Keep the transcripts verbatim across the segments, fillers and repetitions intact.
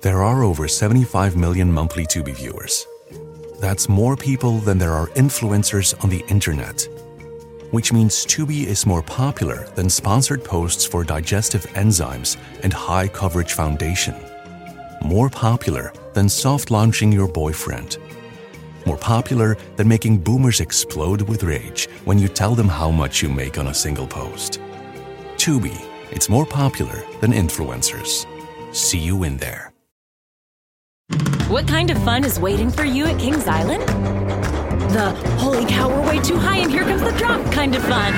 There are over seventy-five million monthly Tubi viewers. That's more people than there are influencers on the internet, which means Tubi is more popular than sponsored posts for digestive enzymes and high coverage foundation. More popular than soft launching your boyfriend. More popular than making boomers explode with rage when you tell them how much you make on a single post. Tubi, it's more popular than influencers. See you in there. What kind of fun is waiting for you at Kings Island? The holy cow, we're way too high and here comes the drop kind of fun.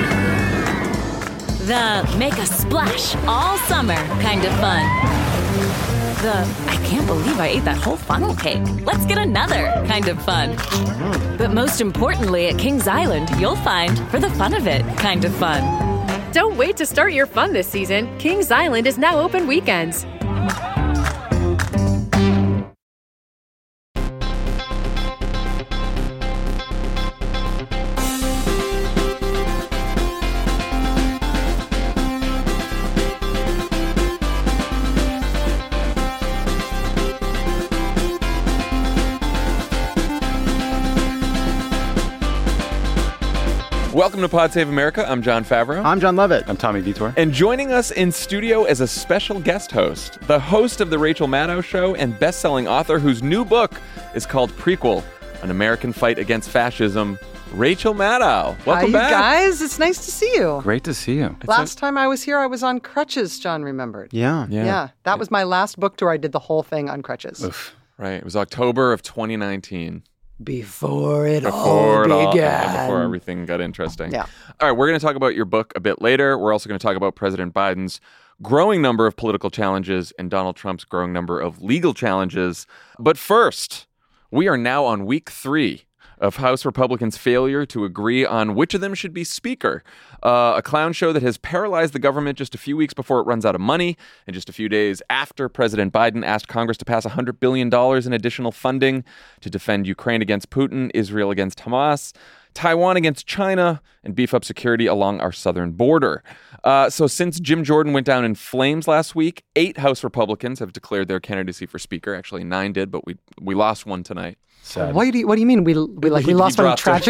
The make a splash all summer kind of fun. The I can't believe I ate that whole funnel cake. Let's get another kind of fun. But most importantly, at Kings Island, you'll find for the fun of it kind of fun. Don't wait to start your fun this season. Kings Island is now open weekends. Welcome to Pod Save America. I'm John Favreau. I'm John Lovett. I'm Tommy Vitor. And joining us in studio as a special guest host, the host of The Rachel Maddow Show and best-selling author whose new book is called Prequel, An American Fight Against Fascism, Rachel Maddow. Welcome Hi, back. you guys. It's nice to see you. Great to see you. Last time I was here, I was on crutches, John remembered. Yeah. Yeah. Yeah, that was my last book tour. I did the whole thing on crutches. Oof. Right. It was October of twenty nineteen. Before it Before all it all, began. before everything got interesting. Yeah. All right, we're going to talk about your book a bit later. We're also going to talk about President Biden's growing number of political challenges and Donald Trump's growing number of legal challenges. But first, we are now on week three of House Republicans' failure to agree on which of them should be Speaker. Uh, a clown show that has paralyzed the government just a few weeks before it runs out of money, and just a few days after President Biden asked Congress to pass one hundred billion dollars in additional funding to defend Ukraine against Putin, Israel against Hamas, Taiwan against China, and beef up security along our southern border. Uh, so since Jim Jordan went down in flames last week, eight House Republicans have declared their candidacy for Speaker. Actually, nine did, but we we lost one tonight. Sad. What do you What do you mean? We we like He- we he lost one dropped it.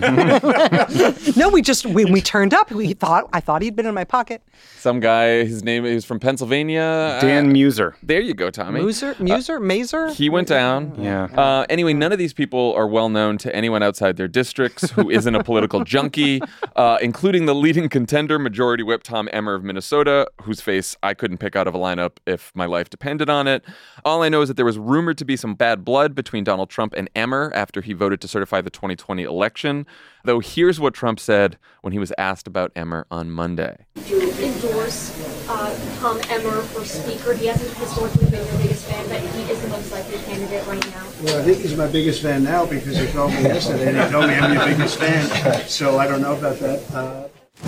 tragically? No, we just we, we turned up. We thought I thought he'd been in my pocket. Some guy, his name, he was from Pennsylvania. Dan Uh, Muser. there you go, Tommy. Muser, Muser, Mazer. He went down. Yeah. Uh, anyway, none of these people are well known to anyone outside their districts who isn't a political junkie, uh, including the leading contender, Majority Whip Tom Emmer of Minnesota, whose face I couldn't pick out of a lineup if my life depended on it. All I know is that there was rumored to be some bad blood between Donald Trump and Emmer after he voted to certify the twenty twenty election. Though here's what Trump said when he was asked about Emmer on Monday. Do you endorse uh, Tom Emmer for Speaker? He hasn't historically been your biggest fan, but he is the most likely candidate right now. Well, I think he's my biggest fan now because he called me yesterday and he told me I'm your biggest fan. So I don't know about that. Uh,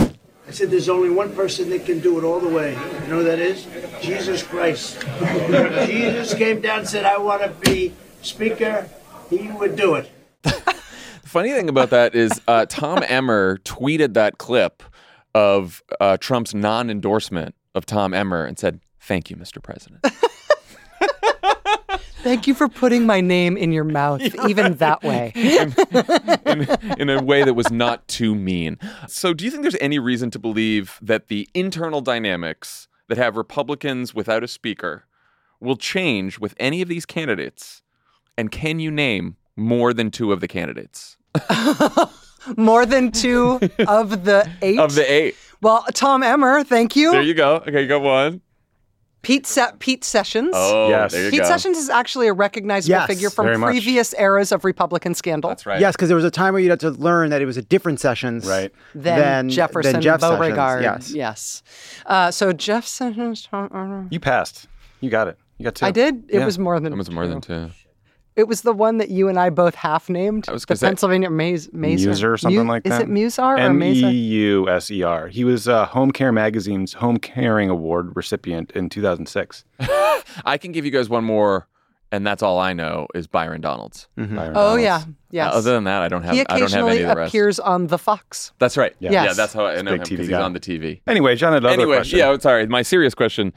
I said there's only one person that can do it all the way. You know who that is? Jesus Christ. If Jesus came down and said, I want to be Speaker, he would do it. The funny thing about that is uh, Tom Emmer tweeted that clip of uh, Trump's non-endorsement of Tom Emmer and said, "Thank you, Mister President." Thank you for putting my name in your mouth, even that way. in, in, in a way that was not too mean. So do you think there's any reason to believe that the internal dynamics that have Republicans without a speaker will change with any of these candidates? And can you name more than two of the candidates? More than two of the eight? Of the eight. Well, Tom Emmer, thank you. There you go. Okay, you got one. Pete Se- Pete Sessions. Oh, Yes. there you Pete go. Sessions is actually a recognizable Yes, figure very from much. previous eras of Republican scandal. That's right. Yes, because there was a time where you had to learn that it was a different Sessions Right. Than, than Jefferson than Jeff Beauregard. Sessions. Yes. Yes. Uh, so Jeff Sessions. Tom Emmer. You passed. You got it. You got two. I did. It Yeah. was more than. It was more than two. It was the one that you and I both half named. I was the gonna say- Pennsylvania Maze, Mazer. Muser or something Mu- like Is that. it Musar or M E Mazer? U S E R. He was uh, Home Care Magazine's Home Caring Award recipient in two thousand six. I can give you guys one more, and that's all I know is Byron Donalds. Byron Oh Donalds. yeah, yes. Uh, other than that, I don't have. he I don't have occasionally any of the rest. appears on The Fox. That's right. Yeah. Yeah, Yes. that's how I know him big T V because he's guy. on the T V. Anyway, John had another Anyway, question. yeah, sorry. My serious question.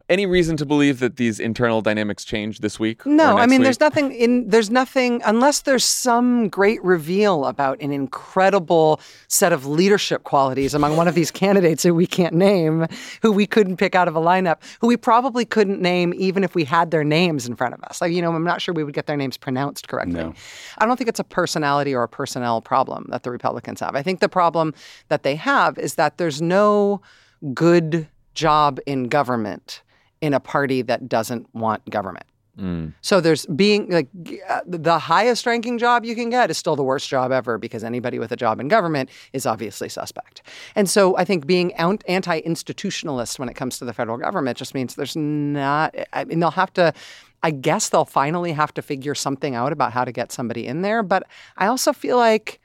Any reason to believe that these internal dynamics change this week? No, or I mean, next there's week? nothing in, there's nothing, unless there's some great reveal about an incredible set of leadership qualities among one of these candidates who we can't name, who we couldn't pick out of a lineup, who we probably couldn't name even if we had their names in front of us. Like, you know, I'm not sure we would get their names pronounced correctly. No. I don't think it's a personality or a personnel problem that the Republicans have. I think the problem that they have is that there's no good job in government in a party that doesn't want government. Mm. So there's being like uh, the highest ranking job you can get is still the worst job ever because anybody with a job in government is obviously suspect. And so I think being anti-institutionalist when it comes to the federal government just means there's not, I mean, they'll have to, I guess they'll finally have to figure something out about how to get somebody in there. But I also feel like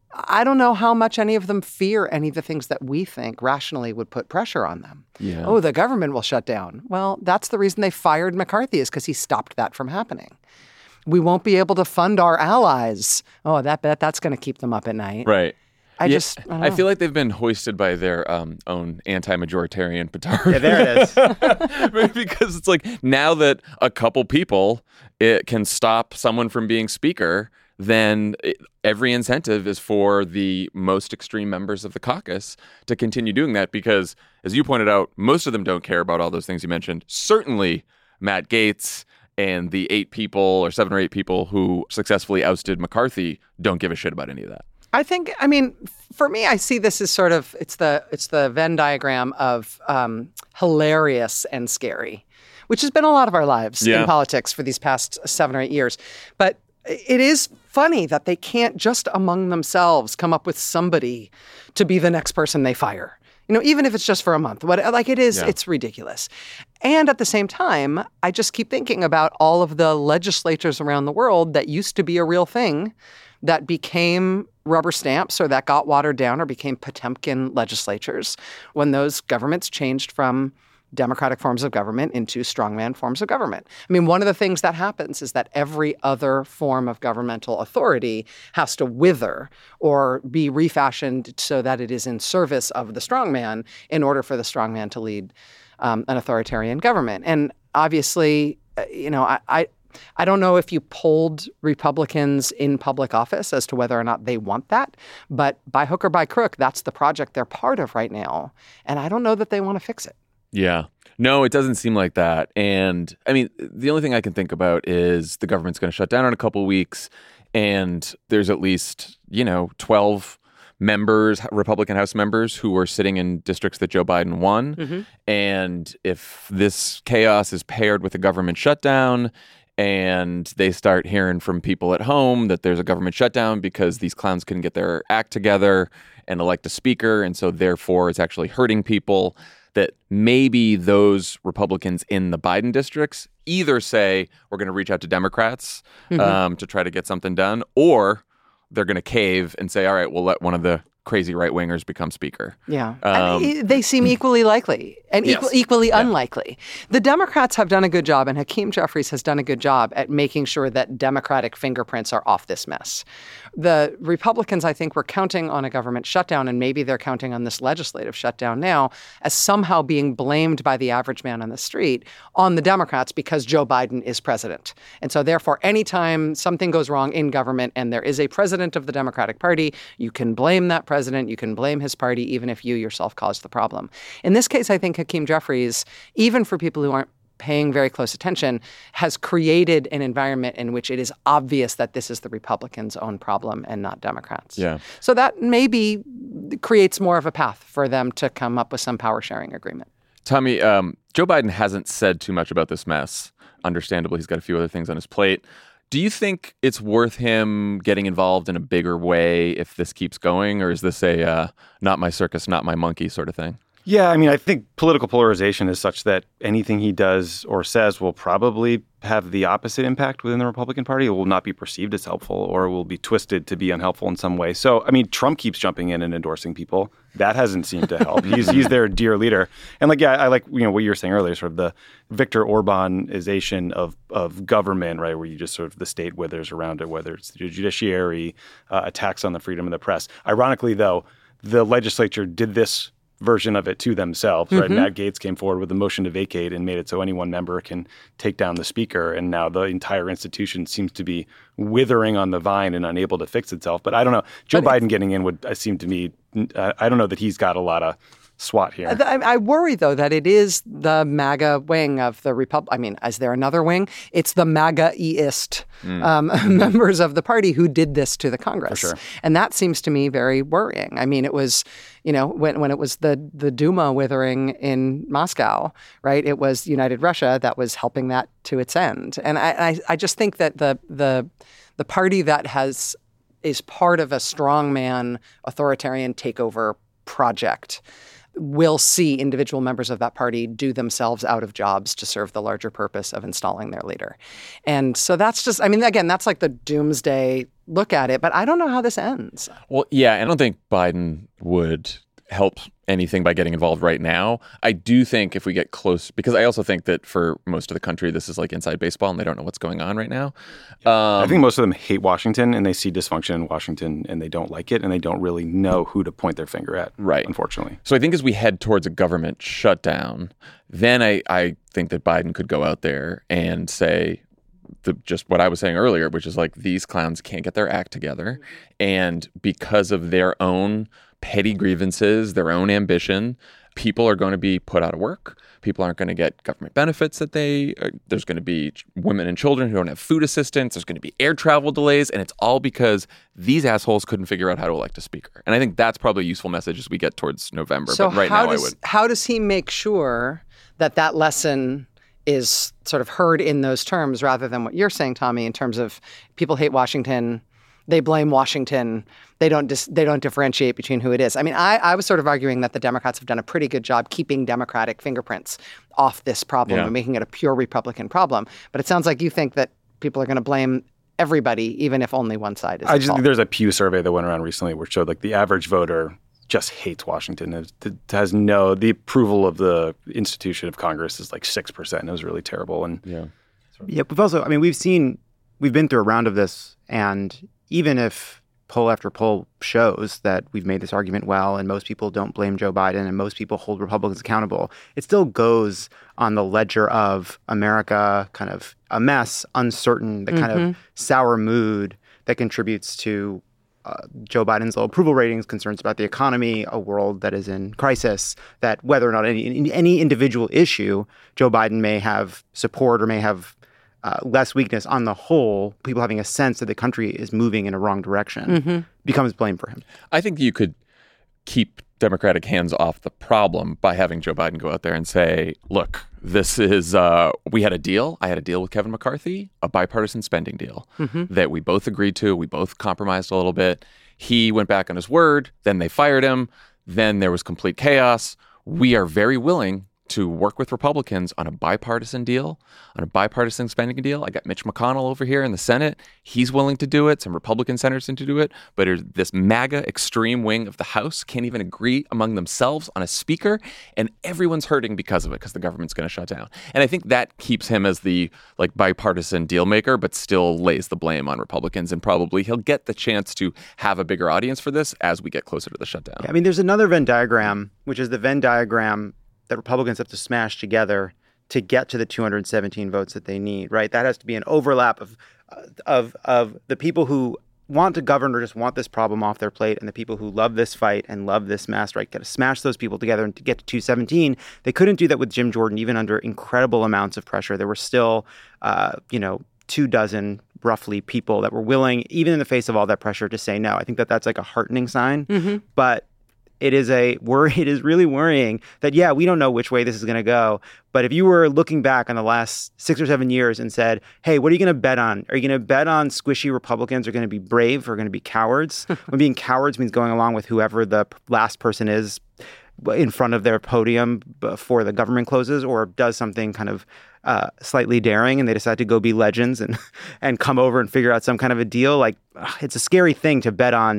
I don't know how much any of them fear any of the things that we think rationally would put pressure on them. Yeah. Oh, the government will shut down. Well, that's the reason they fired McCarthy is because he stopped that from happening. We won't be able to fund our allies. Oh, that bet that's going to keep them up at night. Right. I yeah, just, I, don't I know. feel like they've been hoisted by their um, own anti-majoritarian petard. Yeah, there it is. Because it's like now that a couple people it can stop someone from being speaker, then it, every incentive is for the most extreme members of the caucus to continue doing that because, as you pointed out, most of them don't care about all those things you mentioned. Certainly Matt Gaetz and the eight people or seven or eight people who successfully ousted McCarthy don't give a shit about any of that. I think, I mean, for me, I see this as sort of, it's the it's the Venn diagram of um, hilarious and scary, which has been a lot of our lives Yeah. in politics for these past seven or eight years. But it is funny that they can't just among themselves come up with somebody to be the next person they fire. You know, even if it's just for a month, what like it is, Yeah. it's ridiculous. And at the same time, I just keep thinking about all of the legislatures around the world that used to be a real thing that became rubber stamps or that got watered down or became Potemkin legislatures when those governments changed from democratic forms of government into strongman forms of government. I mean, one of the things that happens is that every other form of governmental authority has to wither or be refashioned so that it is in service of the strongman in order for the strongman to lead um, an authoritarian government. And obviously, uh, you know, I, I I don't know if you polled Republicans in public office as to whether or not they want that, but by hook or by crook, that's the project they're part of right now. And I don't know that they want to fix it. Yeah. No, it doesn't seem like that. And I mean, the only thing I can think about is the government's going to shut down in a couple of weeks. And there's at least, you know, twelve members, Republican House members who were sitting in districts that Joe Biden won. Mm-hmm. And if this chaos is paired with a government shutdown and they start hearing from people at home that there's a government shutdown because these clowns couldn't get their act together and elect a speaker, and so therefore it's actually hurting people, that maybe those Republicans in the Biden districts either say, we're going to reach out to Democrats mm-hmm. um, to try to get something done, or they're going to cave and say, all right, we'll let one of the crazy right-wingers become speaker. Yeah. Um, I- they seem equally likely and Yes. equal, equally Yeah. unlikely. The Democrats have done a good job, and Hakeem Jeffries has done a good job at making sure that Democratic fingerprints are off this mess. The Republicans, I think, were counting on a government shutdown, and maybe they're counting on this legislative shutdown now as somehow being blamed by the average man on the street on the Democrats because Joe Biden is president. And so therefore, anytime something goes wrong in government and there is a president of the Democratic Party, you can blame that president, you can blame his party, even if you yourself caused the problem. In this case, I think Hakeem Jeffries, even for people who aren't paying very close attention, has created an environment in which it is obvious that this is the Republicans' own problem and not Democrats. Yeah. So that maybe creates more of a path for them to come up with some power sharing agreement. Tommy, um, Joe Biden hasn't said too much about this mess. Understandably, he's got a few other things on his plate. Do you think it's worth him getting involved in a bigger way if this keeps going, or is this a uh, not my circus, not my monkey sort of thing? Yeah, I mean, I think political polarization is such that anything he does or says will probably have the opposite impact within the Republican Party. It will not be perceived as helpful or will be twisted to be unhelpful in some way. So, I mean, Trump keeps jumping in and endorsing people. That hasn't seemed to help. he's he's their dear leader. And like, yeah, I like, you know, what you were saying earlier, sort of the Viktor Orbanization of, of government, right, where you just sort of the state withers around it, whether it's the judiciary, uh, attacks on the freedom of the press. Ironically, though, the legislature did this version of it to themselves, right? Mhm. Matt Gaetz came forward with a motion to vacate and made it so any one member can take down the speaker. And now the entire institution seems to be withering on the vine and unable to fix itself. But I don't know. Joe But Biden getting in would uh, seem to me, uh, I don't know that he's got a lot of SWAT here. I, I worry, though, that it is the MAGA wing of the Republic. I mean, is there another wing? It's the MAGA-eist Mm. um, members of the party who did this to the Congress. For sure. And that seems to me very worrying. I mean, it was, you know, when, when it was the, the Duma withering in Moscow, right? It was United Russia that was helping that to its end. And I, I, I just think that the the the party that has is part of a strongman authoritarian takeover project will see individual members of that party do themselves out of jobs to serve the larger purpose of installing their leader. And so that's just, I mean, again, that's like the doomsday look at it, but I don't know how this ends. Well, yeah, I don't think Biden would help anything by getting involved right now. I do think if we get close, because I also think that for most of the country, this is like inside baseball and they don't know what's going on right now. Um, I think most of them hate Washington and they see dysfunction in Washington and they don't like it and they don't really know who to point their finger at, right. unfortunately. So I think as we head towards a government shutdown, then I, I think that Biden could go out there and say, The, just what I was saying earlier, which is like these clowns can't get their act together. And because of their own petty grievances, their own ambition, people are going to be put out of work. People aren't going to get government benefits that they, uh, there's going to be women and children who don't have food assistance. There's going to be air travel delays. And it's all because these assholes couldn't figure out how to elect a speaker. And I think that's probably a useful message as we get towards November. So but right how now does, I would. How does he make sure that that lesson is sort of heard in those terms rather than what you're saying, Tommy, in terms of people hate Washington, they blame Washington, they don't dis- they don't differentiate between who it is. I mean, I, I was sort of arguing that the Democrats have done a pretty good job keeping Democratic fingerprints off this problem Yeah. and making it a pure Republican problem. But it sounds like you think that people are going to blame everybody, even if only one side is I at just fault. think there's a Pew survey that went around recently which showed like the average voter just hates Washington. It has no, the approval of the institution of Congress is like six percent. It was really terrible. And yeah. Yeah, we've also, I mean, we've seen, we've been through a round of this, and even if poll after poll shows that we've made this argument well and most people don't blame Joe Biden and most people hold Republicans accountable, it still goes on the ledger of America, kind of a mess, uncertain, the kind Mhm. of sour mood that contributes to Uh, Joe Biden's low approval ratings, concerns about the economy, a world that is in crisis, that whether or not any, in any individual issue, Joe Biden may have support or may have uh, less weakness, on the whole, people having a sense that the country is moving in a wrong direction Mhm. becomes blame for him. I think you could keep Democratic hands off the problem by having Joe Biden go out there and say, look, this is, uh, we had a deal. I had a deal with Kevin McCarthy, a bipartisan spending deal Mhm. that we both agreed to. We both compromised a little bit. He went back on his word. Then they fired him. Then there was complete chaos. We are very willing to work with Republicans on a bipartisan deal, on a bipartisan spending deal. I got Mitch McConnell over here in the Senate. He's willing to do it. Some Republican senators to do it. But this MAGA extreme wing of the House can't even agree among themselves on a speaker. And everyone's hurting because of it, because the government's going to shut down. And I think that keeps him as the like bipartisan deal maker, but still lays the blame on Republicans. And probably he'll get the chance to have a bigger audience for this as we get closer to the shutdown. Yeah, I mean, there's another Venn diagram, which is the Venn diagram that Republicans have to smash together to get to the two hundred seventeen votes that they need, right? That has to be an overlap of of of the people who want to govern or just want this problem off their plate and the people who love this fight and love this mess, right? Got to smash those people together and to get to two seventeen. They couldn't do that with Jim Jordan, even under incredible amounts of pressure. There were still, uh, you know, two dozen roughly people that were willing, even in the face of all that pressure, to say no. I think that that's like a heartening sign, Mhm. but it is a worry. It is really worrying that, yeah, we don't know which way this is going to go. But if you were looking back on the last six or seven years and said, hey, what are you going to bet on? Are you going to bet on squishy Republicans are going to be brave or going to be cowards? When being cowards means going along with whoever the last person is in front of their podium before the government closes, or does something kind of uh, slightly daring and they decide to go be legends and, and come over and figure out some kind of a deal. Like, ugh, it's a scary thing to bet on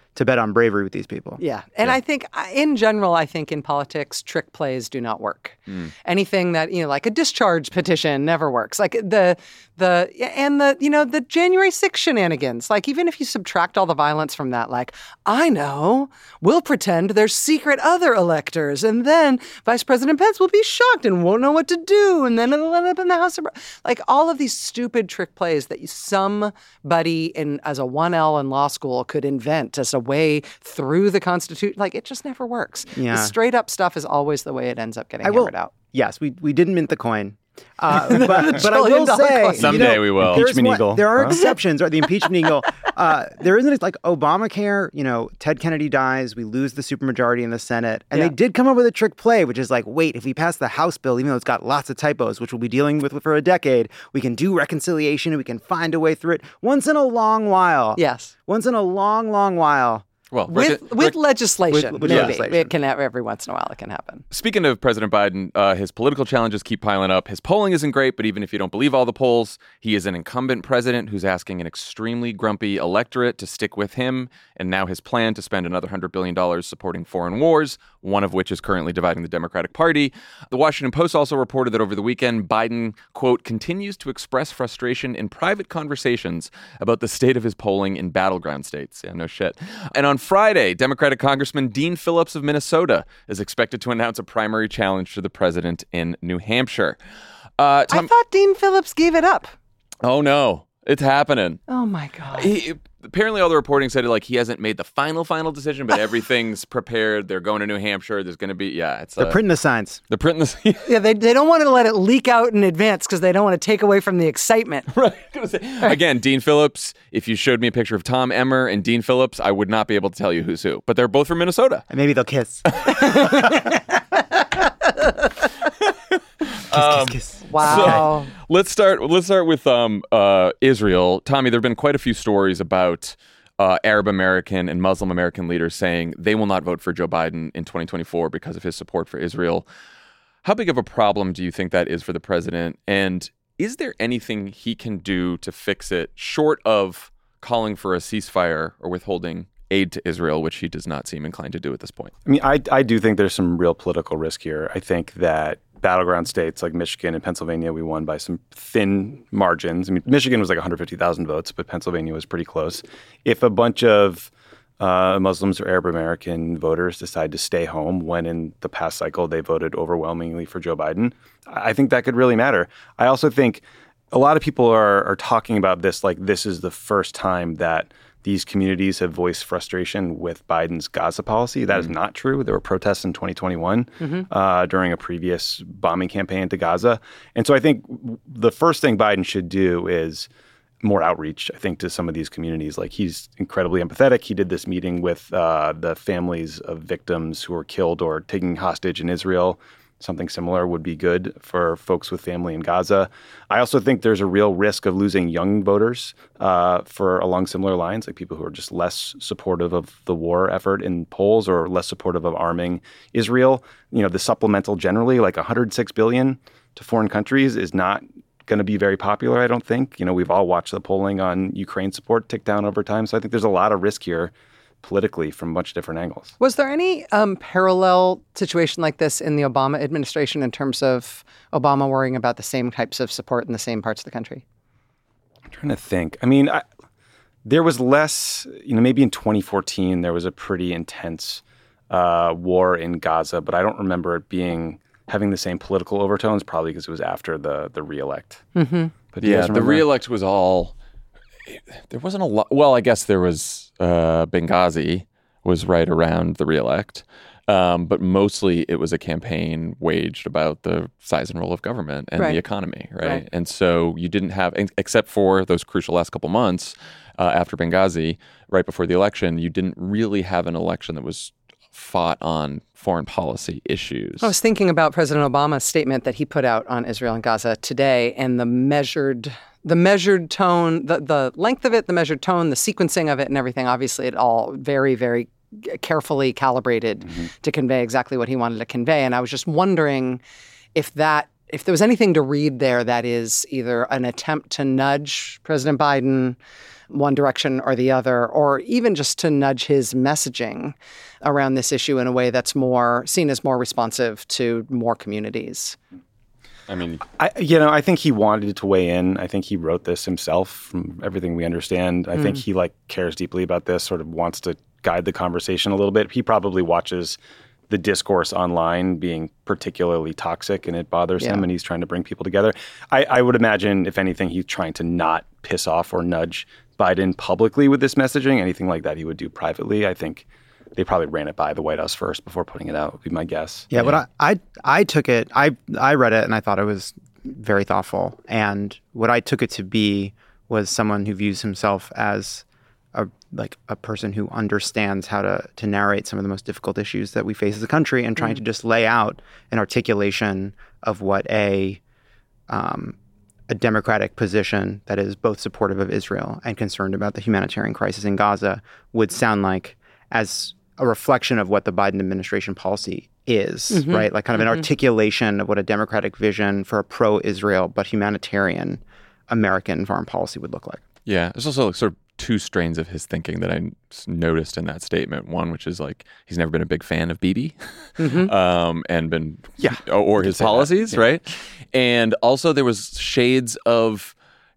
to bet on bravery with these people. Yeah. And yeah. I think in general, I think in politics, trick plays do not work. Mm. Anything that, you know, like a discharge petition never works. Like the, the, and the, you know, the January sixth shenanigans, like even if you subtract all the violence from that, like, I know, we'll pretend there's secret other electors. And then Vice President Pence will be shocked and won't know what to do. And then it'll end up in the House of, like all of these stupid trick plays that somebody in, as a one L in law school could invent as a way through the Constitution. Like, it just never works. Yeah. The straight up stuff is always the way it ends up getting I hammered will, out. Yes, we we didn't mint the coin. Uh, but, but I will say, someday you know, we will. Impeachment one, eagle. There are huh? exceptions, right? The impeachment eagle. Uh, there isn't like Obamacare. You know, Ted Kennedy dies, we lose the supermajority in the Senate, and yeah. they did come up with a trick play, which is like, wait, if we pass the House bill, even though it's got lots of typos, which we'll be dealing with for a decade, we can do reconciliation and we can find a way through it once in a long while. Yes, once in a long, long while. Well, with rec- with rec- legislation, with, with maybe legislation. It can every once in a while it can happen. Speaking of President Biden, uh, his political challenges keep piling up. His polling isn't great, but even if you don't believe all the polls, he is an incumbent president who's asking an extremely grumpy electorate to stick with him. And now his plan to spend another one hundred billion dollars supporting foreign wars, one of which is currently dividing the Democratic Party. The Washington Post also reported that over the weekend, Biden, quote, continues to express frustration in private conversations about the state of his polling in battleground states. Yeah, no shit. And on Friday, Democratic Democratic Congressman Dean Phillips of Minnesota is expected to announce a primary challenge to the president in New Hampshire. Uh, Tom- I thought Dean Phillips gave it up. Oh, no. It's happening. Oh, my God. He, apparently, all the reporting said like he hasn't made the final, final decision, but everything's prepared. They're going to New Hampshire. There's going to be, yeah. it's They're uh, printing the signs. They're printing the Yeah, they, they don't want to let it leak out in advance because they don't want to take away from the excitement. Right. Again, Dean Phillips, if you showed me a picture of Tom Emmer and Dean Phillips, I would not be able to tell you who's who. But they're both from Minnesota. And maybe they'll kiss. Kiss, um, kiss, kiss. Wow. So, let's start. Let's start with um, uh, Israel. Tommy, there have been quite a few stories about uh, Arab American and Muslim American leaders saying they will not vote for Joe Biden in twenty twenty-four because of his support for Israel. How big of a problem do you think that is for the president? And is there anything he can do to fix it, short of calling for a ceasefire or withholding aid to Israel, which he does not seem inclined to do at this point? I mean, I, I do think there's some real political risk here. I think that battleground states like Michigan and Pennsylvania, we won by some thin margins. I mean, Michigan was like one hundred fifty thousand votes, but Pennsylvania was pretty close. If a bunch of uh, Muslims or Arab American voters decide to stay home when in the past cycle they voted overwhelmingly for Joe Biden, I think that could really matter. I also think a lot of people are, are talking about this like this is the first time that these communities have voiced frustration with Biden's Gaza policy. That mm-hmm. is not true. There were protests in twenty twenty-one mm-hmm. uh, during a previous bombing campaign to Gaza. And so I think the first thing Biden should do is more outreach, I think, to some of these communities. Like, he's incredibly empathetic. He did this meeting with uh, the families of victims who were killed or taken hostage in Israel. Something similar would be good for folks with family in Gaza. I also think there's a real risk of losing young voters uh, for along similar lines, like people who are just less supportive of the war effort in polls or less supportive of arming Israel. You know, the supplemental generally, like one hundred six billion dollars to foreign countries is not going to be very popular, I don't think. You know, we've all watched the polling on Ukraine support tick down over time. So I think there's a lot of risk here politically from much different angles. Was there any um, parallel situation like this in the Obama administration in terms of Obama worrying about the same types of support in the same parts of the country? I'm trying to think. I mean, I, there was less, you know, maybe in twenty fourteen, there was a pretty intense uh, war in Gaza, but I don't remember it being having the same political overtones, probably because it was after the, the re-elect. Mm-hmm. But yeah, the re-elect was all, there wasn't a lot. Well, I guess there was uh, Benghazi was right around the re-elect. Um, but mostly it was a campaign waged about the size and role of government and right. the economy, right? right? And so you didn't have, except for those crucial last couple months uh, after Benghazi, right before the election, you didn't really have an election that was fought on foreign policy issues. I was thinking about President Obama's statement that he put out on Israel and Gaza today, and the measured the measured tone, the, the length of it, the measured tone, the sequencing of it and everything, obviously it all very, very carefully calibrated mm-hmm. to convey exactly what he wanted to convey. And I was just wondering if that if there was anything to read there that is either an attempt to nudge President Biden one direction or the other, or even just to nudge his messaging around this issue in a way that's more seen as more responsive to more communities. I mean, I, you know, I think he wanted to weigh in. I think he wrote this himself from everything we understand. I mm. think he like cares deeply about this, sort of wants to guide the conversation a little bit. He probably watches the discourse online being particularly toxic and it bothers yeah. him and he's trying to bring people together. I, I would imagine, if anything, he's trying to not piss off or nudge Biden publicly with this messaging. Anything like that he would do privately. I think they probably ran it by the White House first before putting it out, would be my guess. Yeah, yeah. but I, I I took it, I I read it and I thought it was very thoughtful. And what I took it to be was someone who views himself as a like a person who understands how to to narrate some of the most difficult issues that we face as a country, and trying mm. to just lay out an articulation of what a um, a democratic position that is both supportive of Israel and concerned about the humanitarian crisis in Gaza would sound like, as a reflection of what the Biden administration policy is, mm-hmm. right? Like kind of an mm-hmm. articulation of what a democratic vision for a pro-Israel but humanitarian American foreign policy would look like. Yeah, there's also sort of two strains of his thinking that I noticed in that statement. One, which is like he's never been a big fan of Bibi, mm-hmm. um, and been yeah, or his policies, yeah. right? And also there was shades of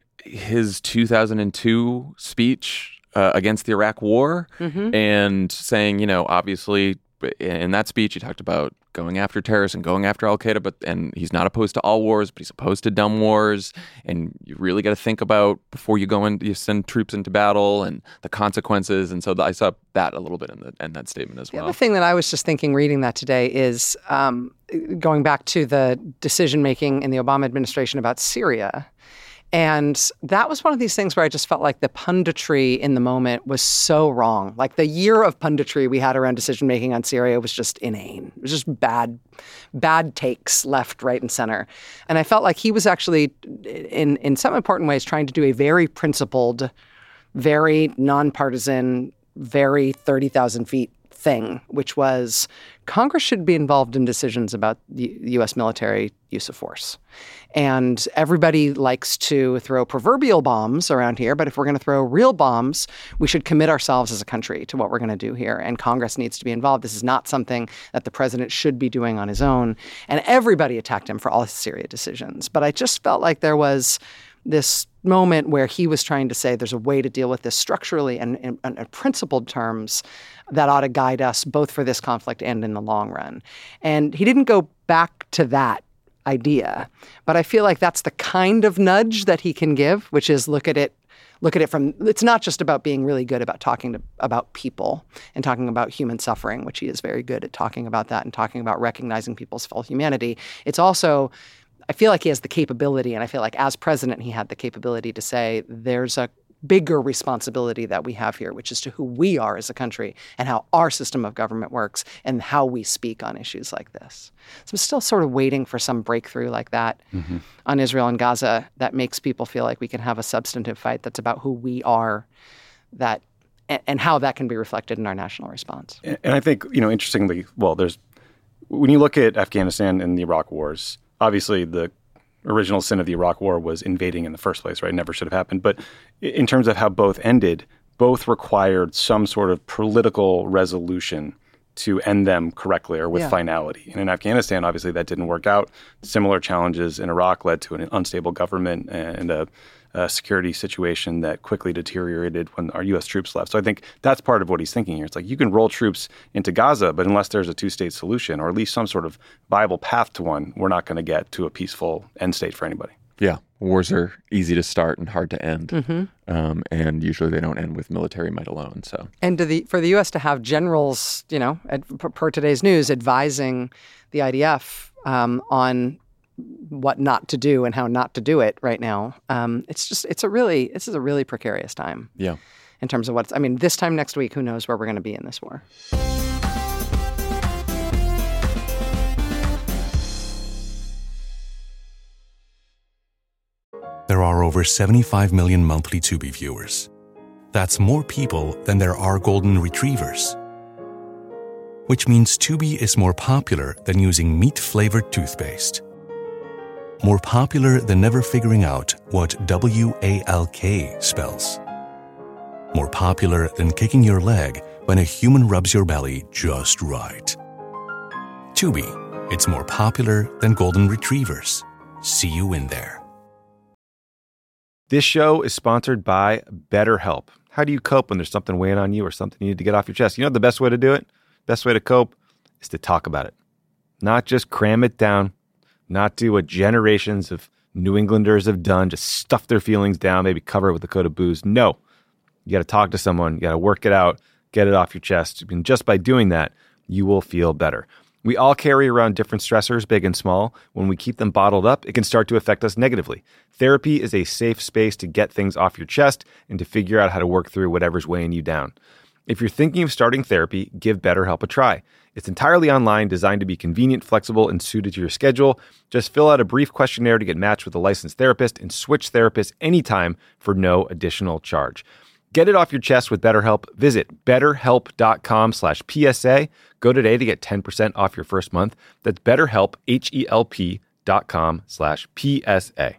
his two thousand two speech uh, against the Iraq War, mm-hmm. and saying, you know, obviously in that speech he talked about going after terrorists and going after Al-Qaeda, but and he's not opposed to all wars, but he's opposed to dumb wars. And you really got to think about before you go in, you send troops into battle and the consequences. And so I saw that a little bit in, the, in that statement as well. The other thing that I was just thinking reading that today is um, going back to the decision-making in the Obama administration about Syria. And that was one of these things where I just felt like the punditry in the moment was so wrong. Like the year of punditry we had around decision-making on Syria was just inane. It was just bad, bad takes left, right, and center. And I felt like he was actually, in, in some important ways, trying to do a very principled, very nonpartisan, very thirty thousand feet thing, which was Congress should be involved in decisions about the U S military use of force. And everybody likes to throw proverbial bombs around here, but if we're going to throw real bombs, we should commit ourselves as a country to what we're going to do here. And Congress needs to be involved. This is not something that the president should be doing on his own. And everybody attacked him for all his Syria decisions. But I just felt like there was this moment where he was trying to say there's a way to deal with this structurally and in, in, in principled terms that ought to guide us both for this conflict and in the long run. And he didn't go back to that idea, but I feel like that's the kind of nudge that he can give, which is look at it, look at it from, it's not just about being really good about talking to, about people and talking about human suffering, which he is very good at talking about that and talking about recognizing people's full humanity. It's also, I feel like he has the capability, and I feel like as president, he had the capability to say there's a bigger responsibility that we have here, which is to who we are as a country and how our system of government works and how we speak on issues like this. So I'm still sort of waiting for some breakthrough like that mm-hmm. on Israel and Gaza that makes people feel like we can have a substantive fight that's about who we are, that and, and how that can be reflected in our national response. And, and I think, you know, interestingly, well, there's when you look at Afghanistan and the Iraq wars, obviously the original sin of the Iraq War was invading in the first place, right? It never should have happened. But in terms of how both ended, both required some sort of political resolution to end them correctly or with yeah. finality. And in Afghanistan, obviously that didn't work out. Similar challenges in Iraq led to an unstable government and a, a security situation that quickly deteriorated when our U S troops left. So I think that's part of what he's thinking here. It's like you can roll troops into Gaza, but unless there's a two-state solution or at least some sort of viable path to one, we're not going to get to a peaceful end state for anybody. Yeah. Wars are easy to start and hard to end. Mm-hmm. Um, and usually they don't end with military might alone. So, And to the, for the U S to have generals, you know, ad, per today's news, advising the I D F um, on what not to do and how not to do it right now. Um, it's just, it's a really, this is a really precarious time. Yeah. In terms of what's, I mean, this time next week, who knows where we're going to be in this war. There are over seventy-five million monthly Tubi viewers. That's more people than there are golden retrievers. Which means Tubi is more popular than using meat-flavored toothpaste. more popular than never figuring out what W A L K spells. More popular than kicking your leg when a human rubs your belly just right. Tubi, it's more popular than golden retrievers. See you in there. This show is sponsored by BetterHelp. How do you cope when there's something weighing on you or something you need to get off your chest? You know the best way to do it? Best way to cope is to talk about it. Not just cram it down, not do what generations of New Englanders have done, just stuff their feelings down, maybe cover it with a coat of booze. No. You got to talk to someone. You got to work it out, get it off your chest. And just by doing that, you will feel better. We all carry around different stressors, big and small. When we keep them bottled up, it can start to affect us negatively. Therapy is a safe space to get things off your chest and to figure out how to work through whatever's weighing you down. If you're thinking of starting therapy, give BetterHelp a try. It's entirely online, designed to be convenient, flexible, and suited to your schedule. Just fill out a brief questionnaire to get matched with a licensed therapist and switch therapists anytime for no additional charge. Get it off your chest with BetterHelp. Visit betterhelp.com slash PSA. Go today to get ten percent off your first month. That's BetterHelp, H-E-L-P dot com slash P-S-A.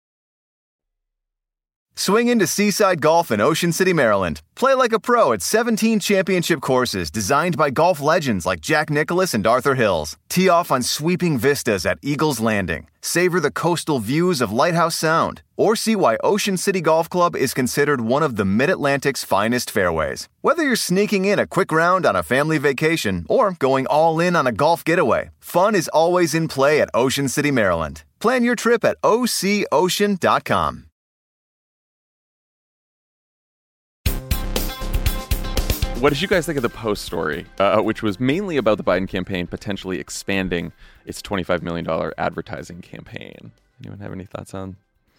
Swing into Seaside Golf in Ocean City, Maryland. Play like a pro at seventeen championship courses designed by golf legends like Jack Nicklaus and Arthur Hills. Tee off on sweeping vistas at Eagles Landing. Savor the coastal views of Lighthouse Sound. Or see why Ocean City Golf Club is considered one of the Mid-Atlantic's finest fairways. Whether you're sneaking in a quick round on a family vacation or going all in on a golf getaway, fun is always in play at Ocean City, Maryland. Plan your trip at O C ocean dot com. What did you guys think of the Post story, uh, which was mainly about the Biden campaign potentially expanding its twenty-five million dollars advertising campaign? Anyone have any thoughts on?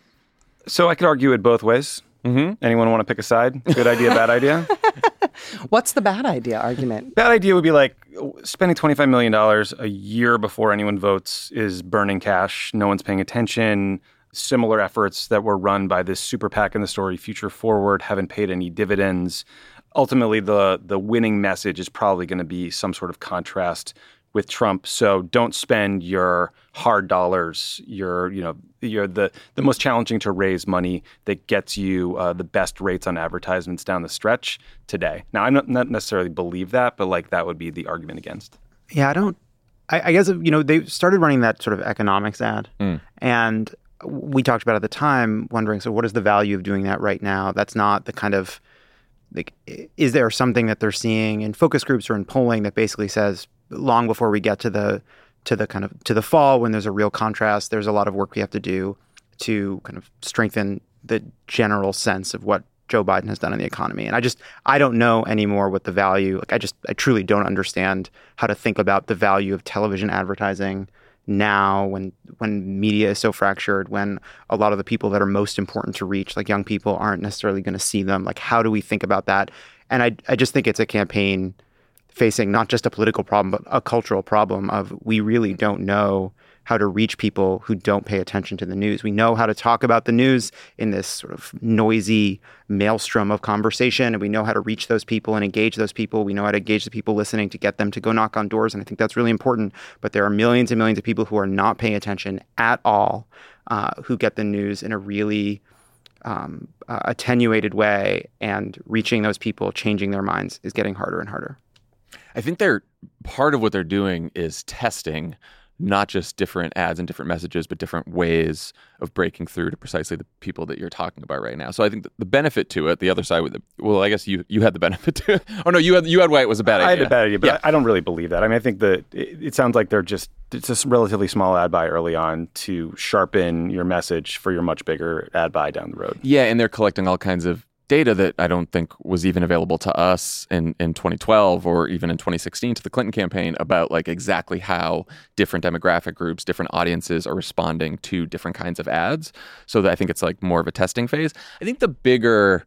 So I could argue it both ways. Mm-hmm. Anyone want to pick a side? Good idea, bad idea? What's the bad idea argument? Bad idea would be like spending twenty-five million dollars a year before anyone votes is burning cash. No one's paying attention. Similar efforts that were run by this super PAC in the story, Future Forward, haven't paid any dividends. Ultimately, the the winning message is probably going to be some sort of contrast with Trump. So don't spend your hard dollars, your, you know, your the, the most challenging to raise money that gets you uh, the best rates on advertisements down the stretch today. Now, I don't not necessarily believe that, but like that would be the argument against. Yeah, I don't, I, I guess, you know, they started running that sort of economics ad. Mm. And we talked about at the time, wondering, so what is the value of doing that right now? That's not the kind of, like, is there something that they're seeing in focus groups or in polling that basically says, long before we get to the to the kind of to the fall when there's a real contrast, there's a lot of work we have to do to kind of strengthen the general sense of what Joe Biden has done in the economy. And I just I don't know anymore what the value, like I just I truly don't understand how to think about the value of television advertising now when when media is so fractured, when a lot of the people that are most important to reach, like young people, aren't necessarily going to see them. Like, how do we think about that? And I I just think it's a campaign facing not just a political problem, but a cultural problem of we really don't know how to reach people who don't pay attention to the news. We know how to talk about the news in this sort of noisy maelstrom of conversation, and we know how to reach those people and engage those people. We know how to engage the people listening to get them to go knock on doors, and I think that's really important. But there are millions and millions of people who are not paying attention at all, uh, who get the news in a really um, uh, attenuated way, and reaching those people, changing their minds, is getting harder and harder. I think they're part of what they're doing is testing not just different ads and different messages, but different ways of breaking through to precisely the people that you're talking about right now. So I think the benefit to it, the other side with it, well, I guess you you had the benefit to it. Oh no, you had you had why it was a bad idea. I had a bad idea, but yeah. I, I don't really believe that. I mean, I think that it, it sounds like they're just it's a relatively small ad buy early on to sharpen your message for your much bigger ad buy down the road. Yeah, and they're collecting all kinds of data that I don't think was even available to us in, in twenty twelve or even in twenty sixteen to the Clinton campaign about like exactly how different demographic groups, different audiences are responding to different kinds of ads. So that I think it's like more of a testing phase. I think the bigger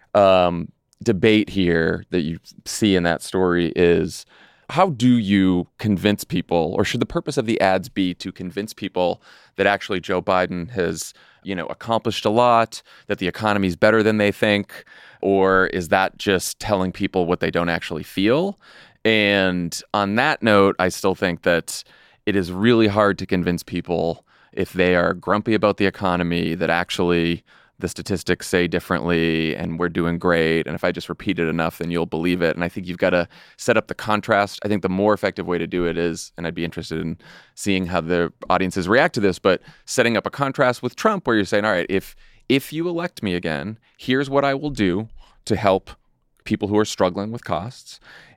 um, debate here that you see in that story is how do you convince people, or should the purpose of the ads be to convince people that actually Joe Biden has, you know, accomplished a lot, that the economy is better than they think, or is that just telling people what they don't actually feel? And on that note, I still think that it is really hard to convince people if they are grumpy about the economy, that actually the statistics say differently and we're doing great. And if I just repeat it enough, then you'll believe it. And I think you've got to set up the contrast. I think the more effective way to do it is, and I'd be interested in seeing how the audiences react to this, but setting up a contrast with Trump where you're saying, all right, if if you elect me again, here's what I will do to help people who are struggling with costs.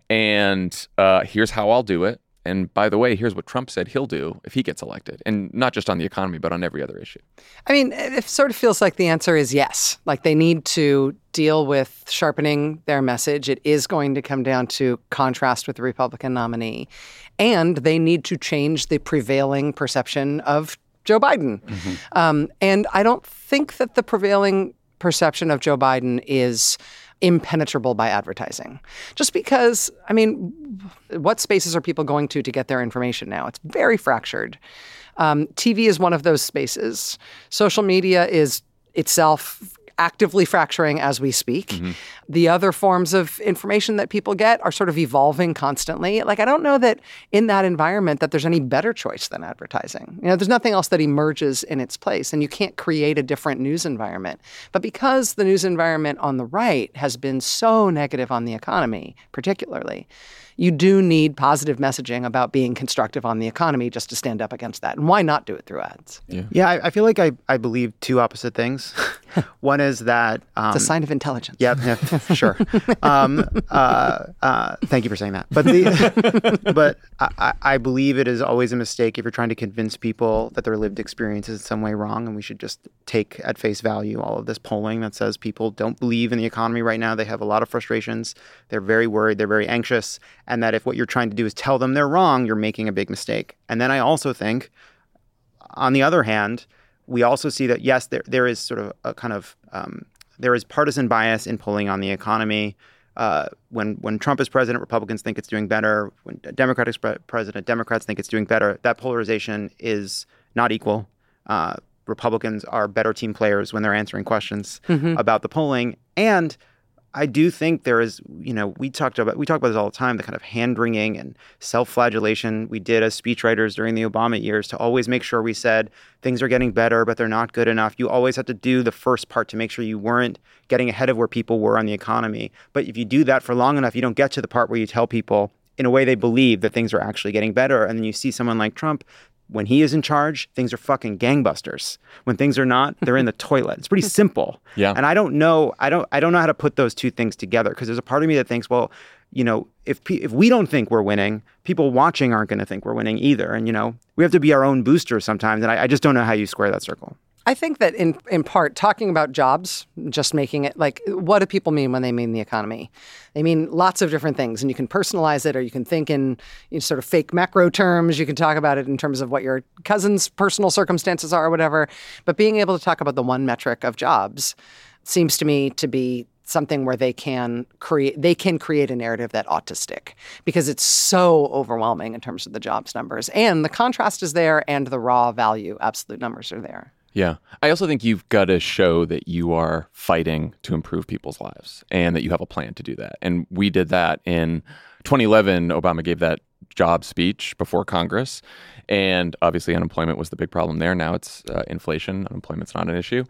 And uh, here's how I'll do it. And by the way, here's what Trump said he'll do if he gets elected. And not just on the economy, but on every other issue. I mean, it sort of feels like the answer is yes. Like they need to deal with sharpening their message. It is going to come down to contrast with the Republican nominee. And they need to change the prevailing perception of Joe Biden. Mm-hmm. Um, and I don't think that the prevailing perception of Joe Biden is impenetrable by advertising. Just because, I mean, what spaces are people going to to get their information now? It's very fractured. Um, T V is one of those spaces. Social media is itself actively fracturing as we speak. Mm-hmm. The other forms of information that people get are sort of evolving constantly. Like, I don't know that in that environment that there's any better choice than advertising. You know, there's nothing else that emerges in its place, and you can't create a different news environment. But because the news environment on the right has been so negative on the economy, particularly, you do need positive messaging about being constructive on the economy just to stand up against that. And why not do it through ads? Yeah, yeah I, I feel like I, I believe two opposite things. One is that... Um, it's a sign of intelligence. Yeah, yeah sure. um, uh, uh, thank you for saying that. But the, but I, I believe it is always a mistake if you're trying to convince people that their lived experience is in some way wrong, and we should just take at face value all of this polling that says people don't believe in the economy right now. They have a lot of frustrations. They're very worried. They're very anxious. And that if what you're trying to do is tell them they're wrong, you're making a big mistake. And then I also think, on the other hand, we also see that, yes, there there is sort of a kind of, um, there is partisan bias in polling on the economy. Uh, when when Trump is president, Republicans think it's doing better. When a Democrat is pre- president, Democrats think it's doing better. That polarization is not equal. Uh, Republicans are better team players when they're answering questions mm-hmm. about the polling. And I do think there is, you know, we talked about we talk about this all the time, the kind of hand-wringing and self-flagellation we did as speechwriters during the Obama years to always make sure we said things are getting better, but they're not good enough. You always have to do the first part to make sure you weren't getting ahead of where people were on the economy. But if you do that for long enough, you don't get to the part where you tell people in a way they believe that things are actually getting better. And then you see someone like Trump, when he is in charge, things are fucking gangbusters. When things are not, they're in the toilet. It's pretty simple. Yeah. And I don't know, I don't, I don't know how to put those two things together, because there's a part of me that thinks, well, you know, if pe- if we don't think we're winning, people watching aren't going to think we're winning either. And you know, we have to be our own boosters sometimes. And I, I just don't know how you square that circle. I think that in in part, talking about jobs, just making it like, what do people mean when they mean the economy? They mean lots of different things, and you can personalize it, or you can think in you know, sort of fake macro terms. You can talk about it in terms of what your cousin's personal circumstances are or whatever. But being able to talk about the one metric of jobs seems to me to be something where they can create they can create a narrative that ought to stick, because it's so overwhelming in terms of the jobs numbers. And the contrast is there, and the raw value, absolute numbers are there. Yeah. I also think you've got to show that you are fighting to improve people's lives and that you have a plan to do that. And we did that in twenty eleven. Obama gave that job speech before Congress. And obviously unemployment was the big problem there. Now it's uh, inflation. Unemployment's not an issue.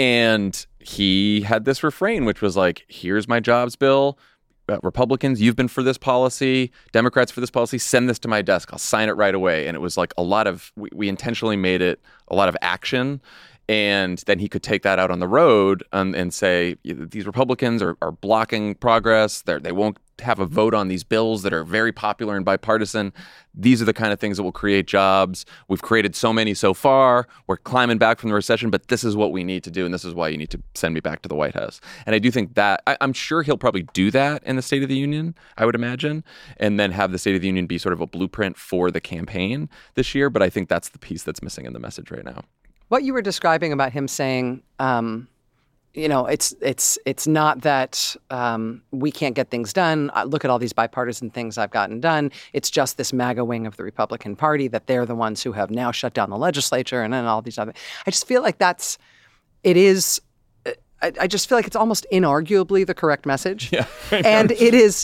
And he had this refrain, which was like, here's my jobs bill. Uh, Republicans, you've been for this policy. Democrats for this policy. Send this to my desk. I'll sign it right away. And it was like a lot of, we, we intentionally made it a lot of action. And then he could take that out on the road and, and say, these Republicans are, are blocking progress. They're, they won't have a vote on these bills that are very popular and bipartisan. These are the kind of things that will create jobs. We've created so many so far. We're climbing back from the recession, but this is what we need to do. And this is why you need to send me back to the White House. And I do think that, I, I'm sure he'll probably do that in the State of the Union, I would imagine, and then have the State of the Union be sort of a blueprint for the campaign this year. But I think that's the piece that's missing in the message right now. What you were describing about him saying, um, you know, it's it's it's not that um, we can't get things done. Uh, look at all these bipartisan things I've gotten done. It's just this MAGA wing of the Republican Party that they're the ones who have now shut down the legislature and then all these other. I just feel like that's it is. I, I just feel like it's almost inarguably the correct message. Yeah, and it is.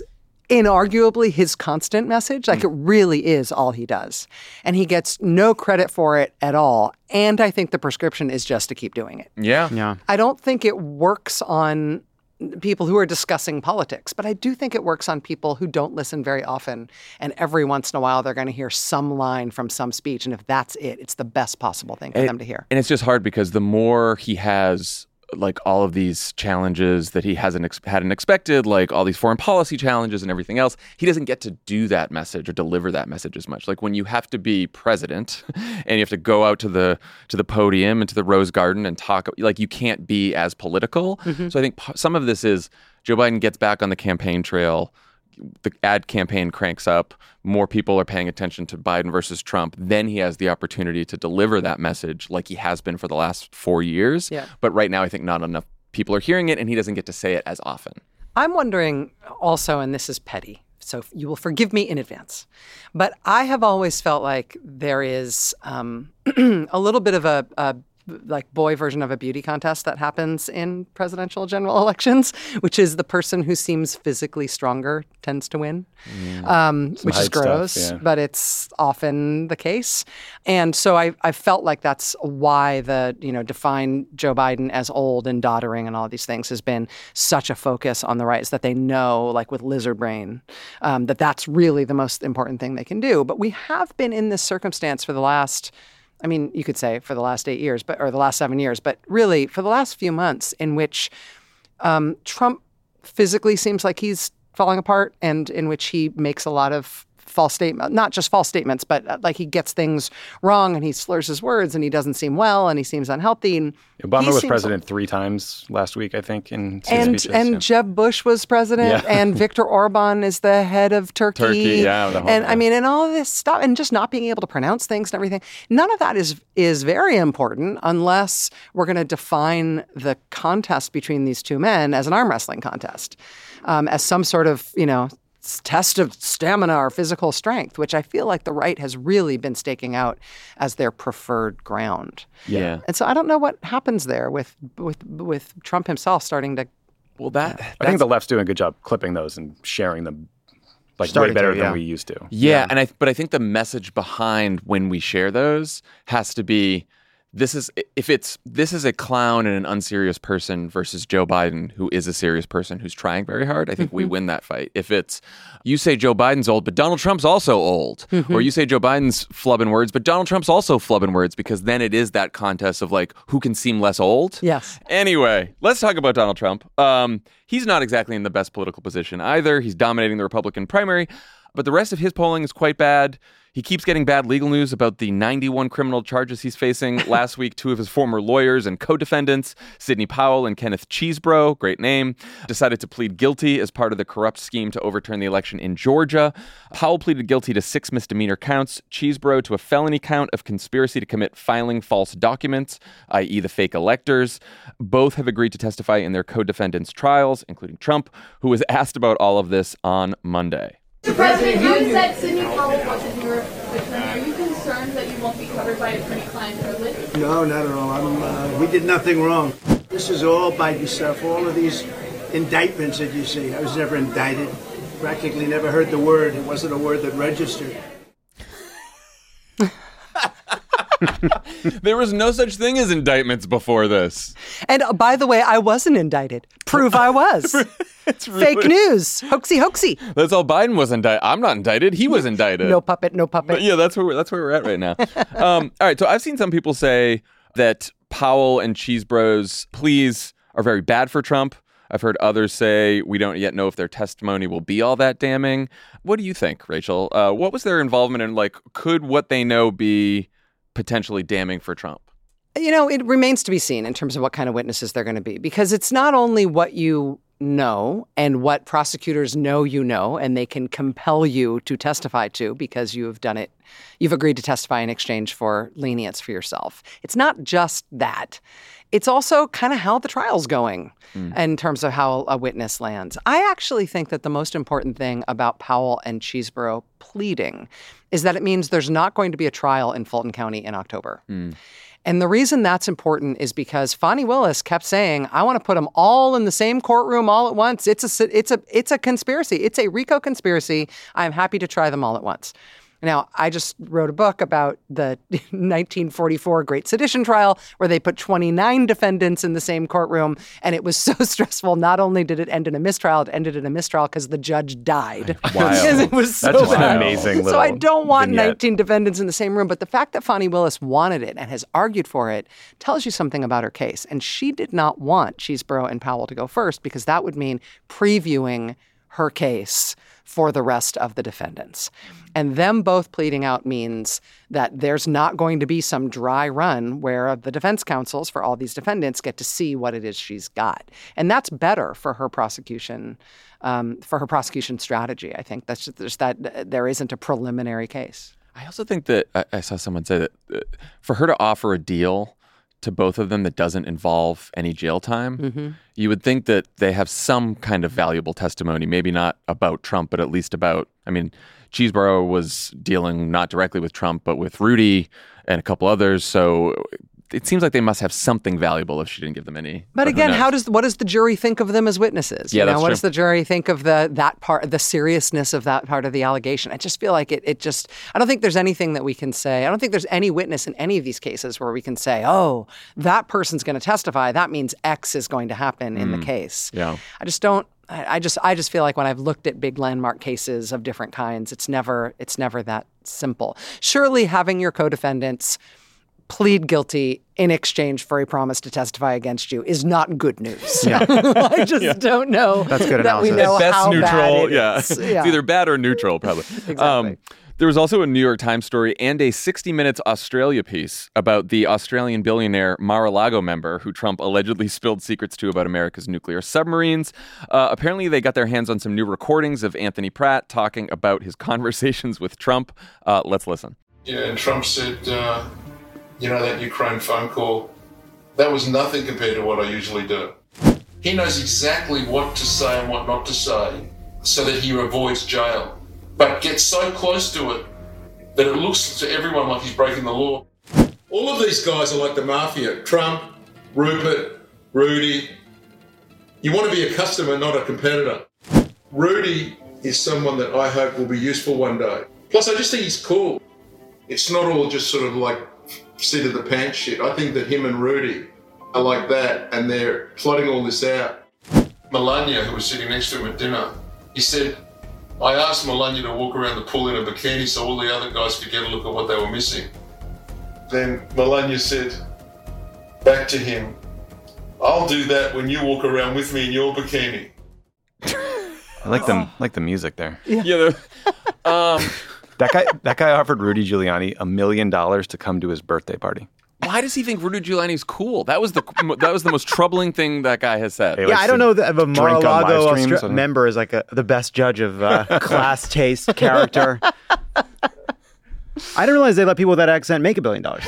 inarguably his constant message. Like, it really is all he does. And he gets no credit for it at all. And I think the prescription is just to keep doing it. Yeah. Yeah. I don't think it works on people who are discussing politics, but I do think it works on people who don't listen very often. And every once in a while, they're going to hear some line from some speech. And if that's it, it's the best possible thing for and, them to hear. And it's just hard because the more he has like all of these challenges that he hasn't ex- hadn't expected, like all these foreign policy challenges and everything else, he doesn't get to do that message or deliver that message as much. Like when you have to be president and you have to go out to the to the podium and to the Rose Garden and talk, like you can't be as political. Mm-hmm. So I think p- some of this is Joe Biden gets back on the campaign trail. The ad campaign cranks up, more people are paying attention to Biden versus Trump, then he has the opportunity to deliver that message like he has been for the last four years. Yeah. But right now, I think not enough people are hearing it, and he doesn't get to say it as often. I'm wondering also, and this is petty, so you will forgive me in advance, but I have always felt like there is um, a little bit of a, a like boy version of a beauty contest that happens in presidential general elections, which is the person who seems physically stronger tends to win, mm. um, which is gross, stuff, yeah. but it's often the case. And so I, I felt like that's why the, you know, define Joe Biden as old and doddering and all these things has been such a focus on the right, is that they know, like with lizard brain, um, that that's really the most important thing they can do. But we have been in this circumstance for the last I mean, you could say for the last eight years, but or the last seven years, but really for the last few months in which um, Trump physically seems like he's falling apart and in which he makes a lot of false statements, not just false statements, but uh, like he gets things wrong and he slurs his words and he doesn't seem well and he seems unhealthy. And Obama was president three times last week, I think, in and speeches, and yeah. Jeb Bush was president, yeah. and Viktor Orban is the head of Turkey. Turkey, yeah, the whole and thing. I mean, and all of this stuff, and just not being able to pronounce things and everything. None of that is is very important unless we're going to define the contest between these two men as an arm wrestling contest, um, as some sort of, you know, test of stamina or physical strength, which I feel like the right has really been staking out as their preferred ground. Yeah. And so I don't know what happens there with with with Trump himself starting to. Well, that I think the left's doing a good job clipping those and sharing them, like Starting way better to, yeah. than we used to. Yeah, Yeah. and I but I think the message behind when we share those has to be this is if it's this is a clown and an unserious person versus Joe Biden, who is a serious person who's trying very hard. I think mm-hmm. we win that fight. If it's you say Joe Biden's old, but Donald Trump's also old, mm-hmm. or you say Joe Biden's flubbing words, but Donald Trump's also flubbing words, because then it is that contest of like who can seem less old. Yes. Anyway, let's talk about Donald Trump. Um, he's not exactly in the best political position either. He's dominating the Republican primary, but the rest of his polling is quite bad. He keeps getting bad legal news about the ninety-one criminal charges he's facing. Last week, two of his former lawyers and co-defendants, Sidney Powell and Kenneth Chesebro, great name, decided to plead guilty as part of the corrupt scheme to overturn the election in Georgia. Powell pleaded guilty to six misdemeanor counts, Chesebro to a felony count of conspiracy to commit filing false documents, that is the fake electors. Both have agreed to testify in their co-defendants' trials, including Trump, who was asked about all of this on Monday. Mister President, you said Sidney Powell wasn't your attorney. Are you concerned that you won't be covered by attorney-client privilege? No, not at all. I'm, uh, we did nothing wrong. This is all Biden stuff. All of these indictments that you see. I was never indicted. Practically never heard the word. It wasn't a word that registered. There was no such thing as indictments before this. And uh, by the way, I wasn't indicted. Prove I was. It's really, fake news. Hoaxy, hoaxy. That's all Biden was indicted. I'm not indicted. He was indicted. No puppet, no puppet. But yeah, that's where we're, that's where we're at right now. um, all right. So I've seen some people say that Powell and Chesebro's pleas are very bad for Trump. I've heard others say we don't yet know if their testimony will be all that damning. What do you think, Rachel? Uh, what was their involvement in, like, could what they know be potentially damning for Trump? You know, it remains to be seen in terms of what kind of witnesses they're going to be, because it's not only what you know and what prosecutors know you know, and they can compel you to testify to because you've done it, you've agreed to testify in exchange for lenience for yourself. It's not just that. It's also kind of how the trial's going mm. in terms of how a witness lands. I actually think that the most important thing about Powell and Chesebro pleading is that it means there's not going to be a trial in Fulton County in October. Mm. And the reason that's important is because Fani Willis kept saying, I want to put them all in the same courtroom all at once. It's a, it's a, it's a conspiracy. It's a RICO conspiracy. I'm happy to try them all at once. Now, I just wrote a book about the nineteen forty-four Great Sedition Trial, where they put twenty-nine defendants in the same courtroom, and it was so stressful. Not only did it end in a mistrial, it ended in a mistrial because the judge died. Wow. Because it was so That's just bad. an amazing little So I don't want vignette. nineteen defendants in the same room, but the fact that Fani Willis wanted it and has argued for it tells you something about her case. And she did not want Chesebro and Powell to go first because that would mean previewing her case for the rest of the defendants. And them both pleading out means that there's not going to be some dry run where the defense counsels for all these defendants get to see what it is she's got. And that's better for her prosecution, um, for her prosecution strategy. I think that's just, just that there isn't a preliminary case. I also think that I, I saw someone say that uh, for her to offer a deal to both of them that doesn't involve any jail time, Mm-hmm. you would think that they have some kind of valuable testimony, maybe not about Trump, but at least about, I mean, Chesebro was dealing not directly with Trump, but with Rudy and a couple others. So it seems like they must have something valuable if she didn't give them any. But who again, knows? how does what does the jury think of them as witnesses? Yeah, you know, that's what true. does the jury think of the that part, the seriousness of that part of the allegation? I just feel like it. It just. I don't think there's anything that we can say. I don't think there's any witness in any of these cases where we can say, "Oh, that person's going to testify. That means X is going to happen in the case." Yeah. I just don't. I I just. I just feel like when I've looked at big landmark cases of different kinds, it's never. It's never that simple. Surely having your co-defendants plead guilty in exchange for a promise to testify against you is not good news. Yeah. I just Yeah. don't know That's good that we analysis. know At best how neutral, bad it yeah. is. It's either bad or neutral, probably. Exactly. there was also a New York Times story and a sixty minutes Australia piece about the Australian billionaire Mar-a-Lago member who Trump allegedly spilled secrets to about America's nuclear submarines. Uh, apparently, they got their hands on some new recordings of Anthony Pratt talking about his conversations with Trump. Uh, let's listen. Yeah, and Trump said, uh, you know, that Ukraine phone call, that was nothing compared to what I usually do. He knows exactly what to say and what not to say so that he avoids jail, but gets so close to it that it looks to everyone like he's breaking the law. All of these guys are like the mafia. Trump, Rupert, Rudy. You want to be a customer, not a competitor. Rudy is someone that I hope will be useful one day. Plus, I just think he's cool. It's not all just sort of like seat of the pants shit. I think that him and Rudy are like that, and they're plotting all this out. Melania, who was sitting next to him at dinner, he said, I asked Melania to walk around the pool in a bikini so all the other guys could get a look at what they were missing. Then Melania said back to him, I'll do that when you walk around with me in your bikini. I like the like the music there. Yeah. the, um, that guy that guy offered Rudy Giuliani a million dollars to come to his birthday party. Why does he think Rudy Giuliani's cool? That was the that was the most troubling thing that guy has said. He Yeah, likes I don't to know that if a drink on Mar-a-Lago live streams, Austra- and- member is like a, the best judge of uh, class, taste, character. I didn't realize they let people with that accent make a billion dollars.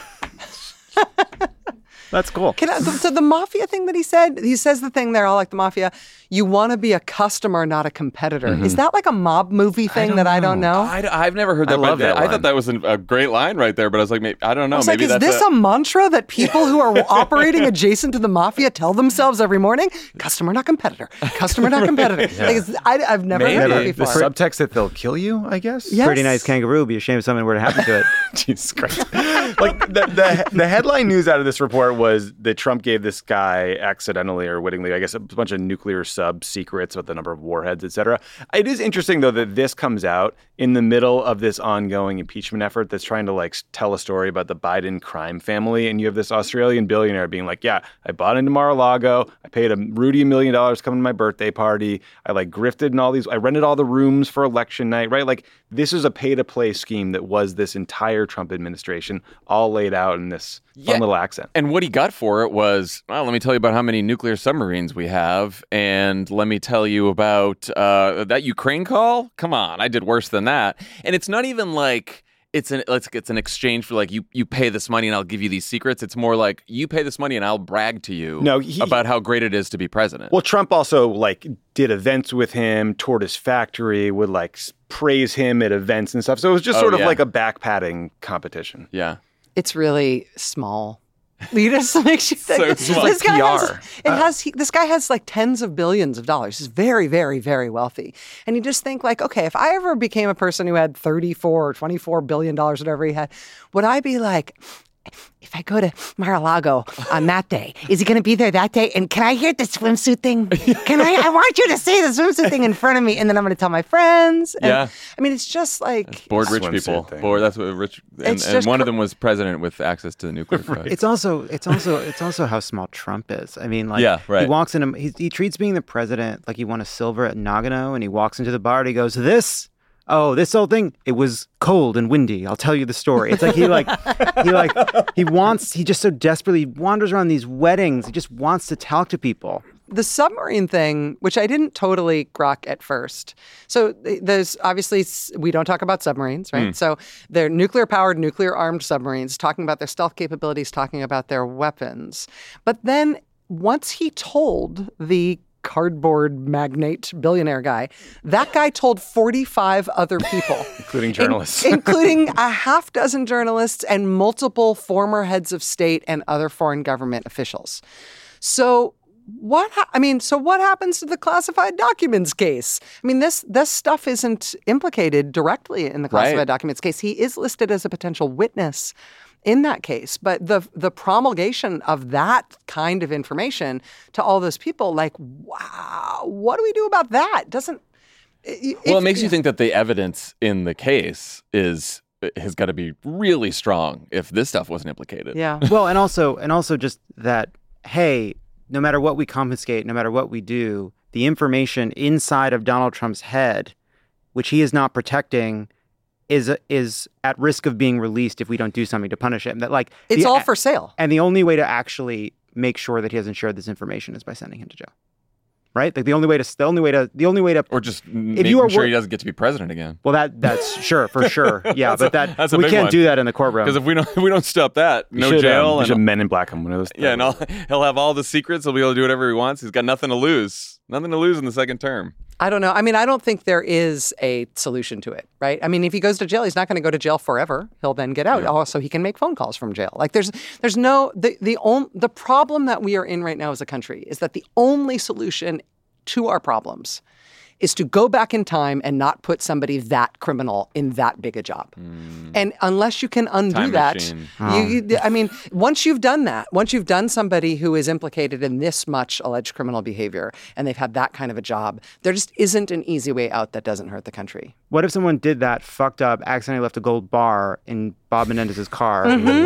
That's cool. Can I, so the mafia thing that he said, he says the thing there, all like the mafia, you want to be a customer, not a competitor. Mm-hmm. Is that like a mob movie thing that I don't know? I, have never heard that. I love but that I line. thought that was an, a great line right there, but I was like, maybe, I don't know. I was maybe like, is that's this a, mantra that people who are operating adjacent to the mafia tell themselves every morning? Customer, not competitor. Customer, not competitor. Like, it's, I, I've never Maybe. heard that The before. subtext that they'll kill you, I guess. Yes. Pretty nice kangaroo. Be ashamed if something were to happen to it. Jesus Christ. Like the, the the headline news out of this report was that Trump gave this guy accidentally or wittingly, I guess, a bunch of nuclear sub secrets about the number of warheads, et cetera. It is interesting, though, that this comes out in the middle of this ongoing impeachment effort that's trying to like tell a story about the Biden crime family. And you have this Australian billionaire being like, yeah, I bought into Mar-a-Lago. I paid a Rudy a million dollars coming to my birthday party. I like grifted in all these. I rented all the rooms for election night, right? Like this is a pay to play scheme that was this entire Trump administration all laid out in this fun Yeah. little accent. And what he got for it was, well, let me tell you about how many nuclear submarines we have, and let me tell you about uh, that Ukraine call. Come on, I did worse than that. And it's not even like it's an it's, it's an exchange for like you you pay this money and I'll give you these secrets. It's more like you pay this money and I'll brag to you No, he- about how great it is to be president. Well, Trump also like did events with him, toured his factory, would like s- praise him at events and stuff. So it was just Oh, sort of yeah. like a back patting competition. yeah. It's really small. You just makes you think So small. this guy P R. has, it has he, this guy has like tens of billions of dollars. He's very, very, very wealthy. And you just think like, okay, if I ever became a person who had thirty-four or twenty-four billion dollars, whatever he had, would I be like, if I go to Mar-a-Lago on that day, is he going to be there that day? And can I hear the swimsuit thing? Can I? I want you to say the swimsuit thing in front of me, and then I'm going to tell my friends. And, Yeah. I mean, it's just like Bored rich Swimsuit people. thing. Bored. That's what rich. And, It's and just one of cr- them was president with access to the nuclear code. It's also it's also it's also how small Trump is. I mean, like Yeah, right. he walks in, he, he treats being the president like he won a silver at Nagano, and he walks into the bar and he goes, "This, oh, this old thing, it was cold and windy. I'll tell you the story." It's like he like he like he wants he just so desperately wanders around these weddings. He just wants to talk to people. the submarine thing, which I didn't totally grok at first. So th- there's obviously, s- we don't talk about submarines, right? Mm. So they're nuclear-powered, nuclear-armed submarines, talking about their stealth capabilities, talking about their weapons. But then once he told the cardboard magnate billionaire guy, that guy told forty-five other people. Including journalists. In- including a half dozen journalists and multiple former heads of state and other foreign government officials. So what, ha- I mean, so what happens to the classified documents case? I mean, this this stuff isn't implicated directly in the classified Right. documents case. He is listed as a potential witness in that case, but the the promulgation of that kind of information to all those people, like, wow, what do we do about that? Doesn't if, Well, it makes you think that the evidence in the case is has got to be really strong if this stuff wasn't implicated. Yeah. Well, and also and also just that, hey, no matter what we confiscate, no matter what we do, the information inside of Donald Trump's head, which he is not protecting, is is at risk of being released if we don't do something to punish him. That like It's the- all for sale. And the only way to actually make sure that he hasn't shared this information is by sending him to jail. Right? Like the only way to the only way to the only way to Or just if making you are sure wor- he doesn't get to be president again. well, that that's sure for sure, yeah. That's but a- that that's a we big can't one. do that in the courtroom. Because if we don't if we don't stop that, We no should, jail. Um, we and should Men in Black him. One of those. yeah, and all, he'll have all the secrets. He'll be able to do whatever he wants. He's got nothing to lose. Nothing to lose in the second term. I don't know. I mean, I don't think there is a solution to it, right? I mean, if he goes to jail, he's not going to go to jail forever. He'll then get out. Also, he can make phone calls from jail. Like, there's, there's no the the on, the problem that we are in right now as a country is that the only solution to our problems is to go back in time and not put somebody that criminal in that big a job. And unless you can undo Time that, machine. you, you, I mean, once you've done that, once you've done somebody who is implicated in this much alleged criminal behavior and they've had that kind of a job, there just isn't an easy way out that doesn't hurt the country. what if someone did that, fucked up, accidentally left a gold bar in Bob Menendez's car?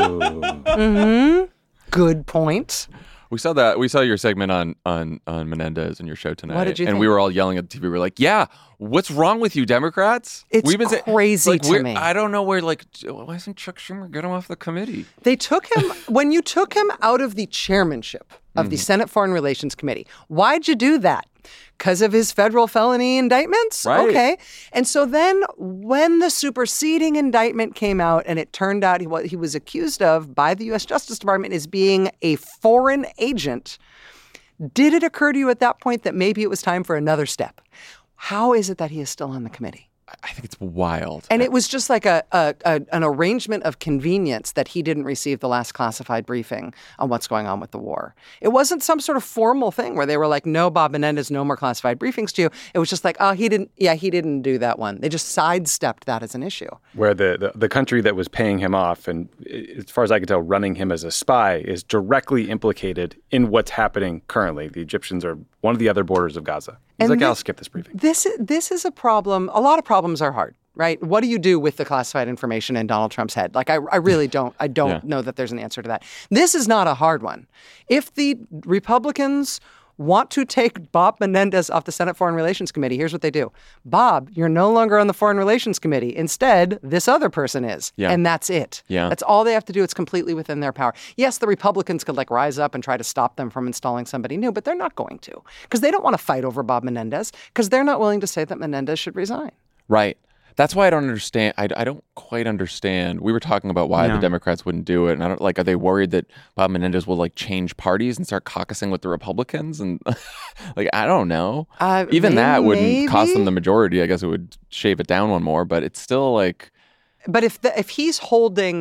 Mm-hmm. Good point. We saw that. We saw your segment on on on Menendez in your show tonight. What did you And think? we were all yelling at the T V. We were like, "Yeah, what's wrong with you, Democrats?" It's We've been say- crazy like, to we're- me. I don't know where. Like, why isn't Chuck Schumer get him off the committee? They took him, when you took him out of the chairmanship of the Senate Foreign Relations Committee, why'd you do that? Because of his federal felony indictments? Right. Okay. And so then when the superseding indictment came out and it turned out he, what he was accused of by the U S Justice Department as being a foreign agent, did it occur to you at that point that maybe it was time for another step? How is it that he is still on the committee? I think it's wild. And it was just like a, a, a an arrangement of convenience that he didn't receive the last classified briefing on what's going on with the war. It wasn't some sort of formal thing where they were like, no, Bob Menendez, no more classified briefings to you. It was just like, oh, he didn't, yeah, he didn't do that one. They just sidestepped that as an issue. Where the, the, the country that was paying him off and, as far as I can tell, running him as a spy is directly implicated in what's happening currently. The Egyptians are one of the other borders of Gaza. He's And like, thi- I'll skip this briefing. This is, this is a problem. A lot of problems are hard, right? What do you do with the classified information in Donald Trump's head? Like, I, I really don't, I don't Yeah. know that there's an answer to that. This is not a hard one. If the Republicans want to take Bob Menendez off the Senate Foreign Relations Committee, here's what they do. Bob, you're no longer on the Foreign Relations Committee. Instead, this other person is. Yeah. And that's it. Yeah. That's all they have to do. It's completely within their power. Yes, the Republicans could like rise up and try to stop them from installing somebody new, but they're not going to because they don't want to fight over Bob Menendez because they're not willing to say that Menendez should resign. Right. That's why I don't understand. I, I don't quite understand. We were talking about why No. the Democrats wouldn't do it, and I don't like. Are they worried that Bob Menendez will like change parties and start caucusing with the Republicans? And like, I don't know. Uh, Even may- that wouldn't cost maybe? them the majority. I guess it would shave it down one more, but it's still like But if the, if he's holding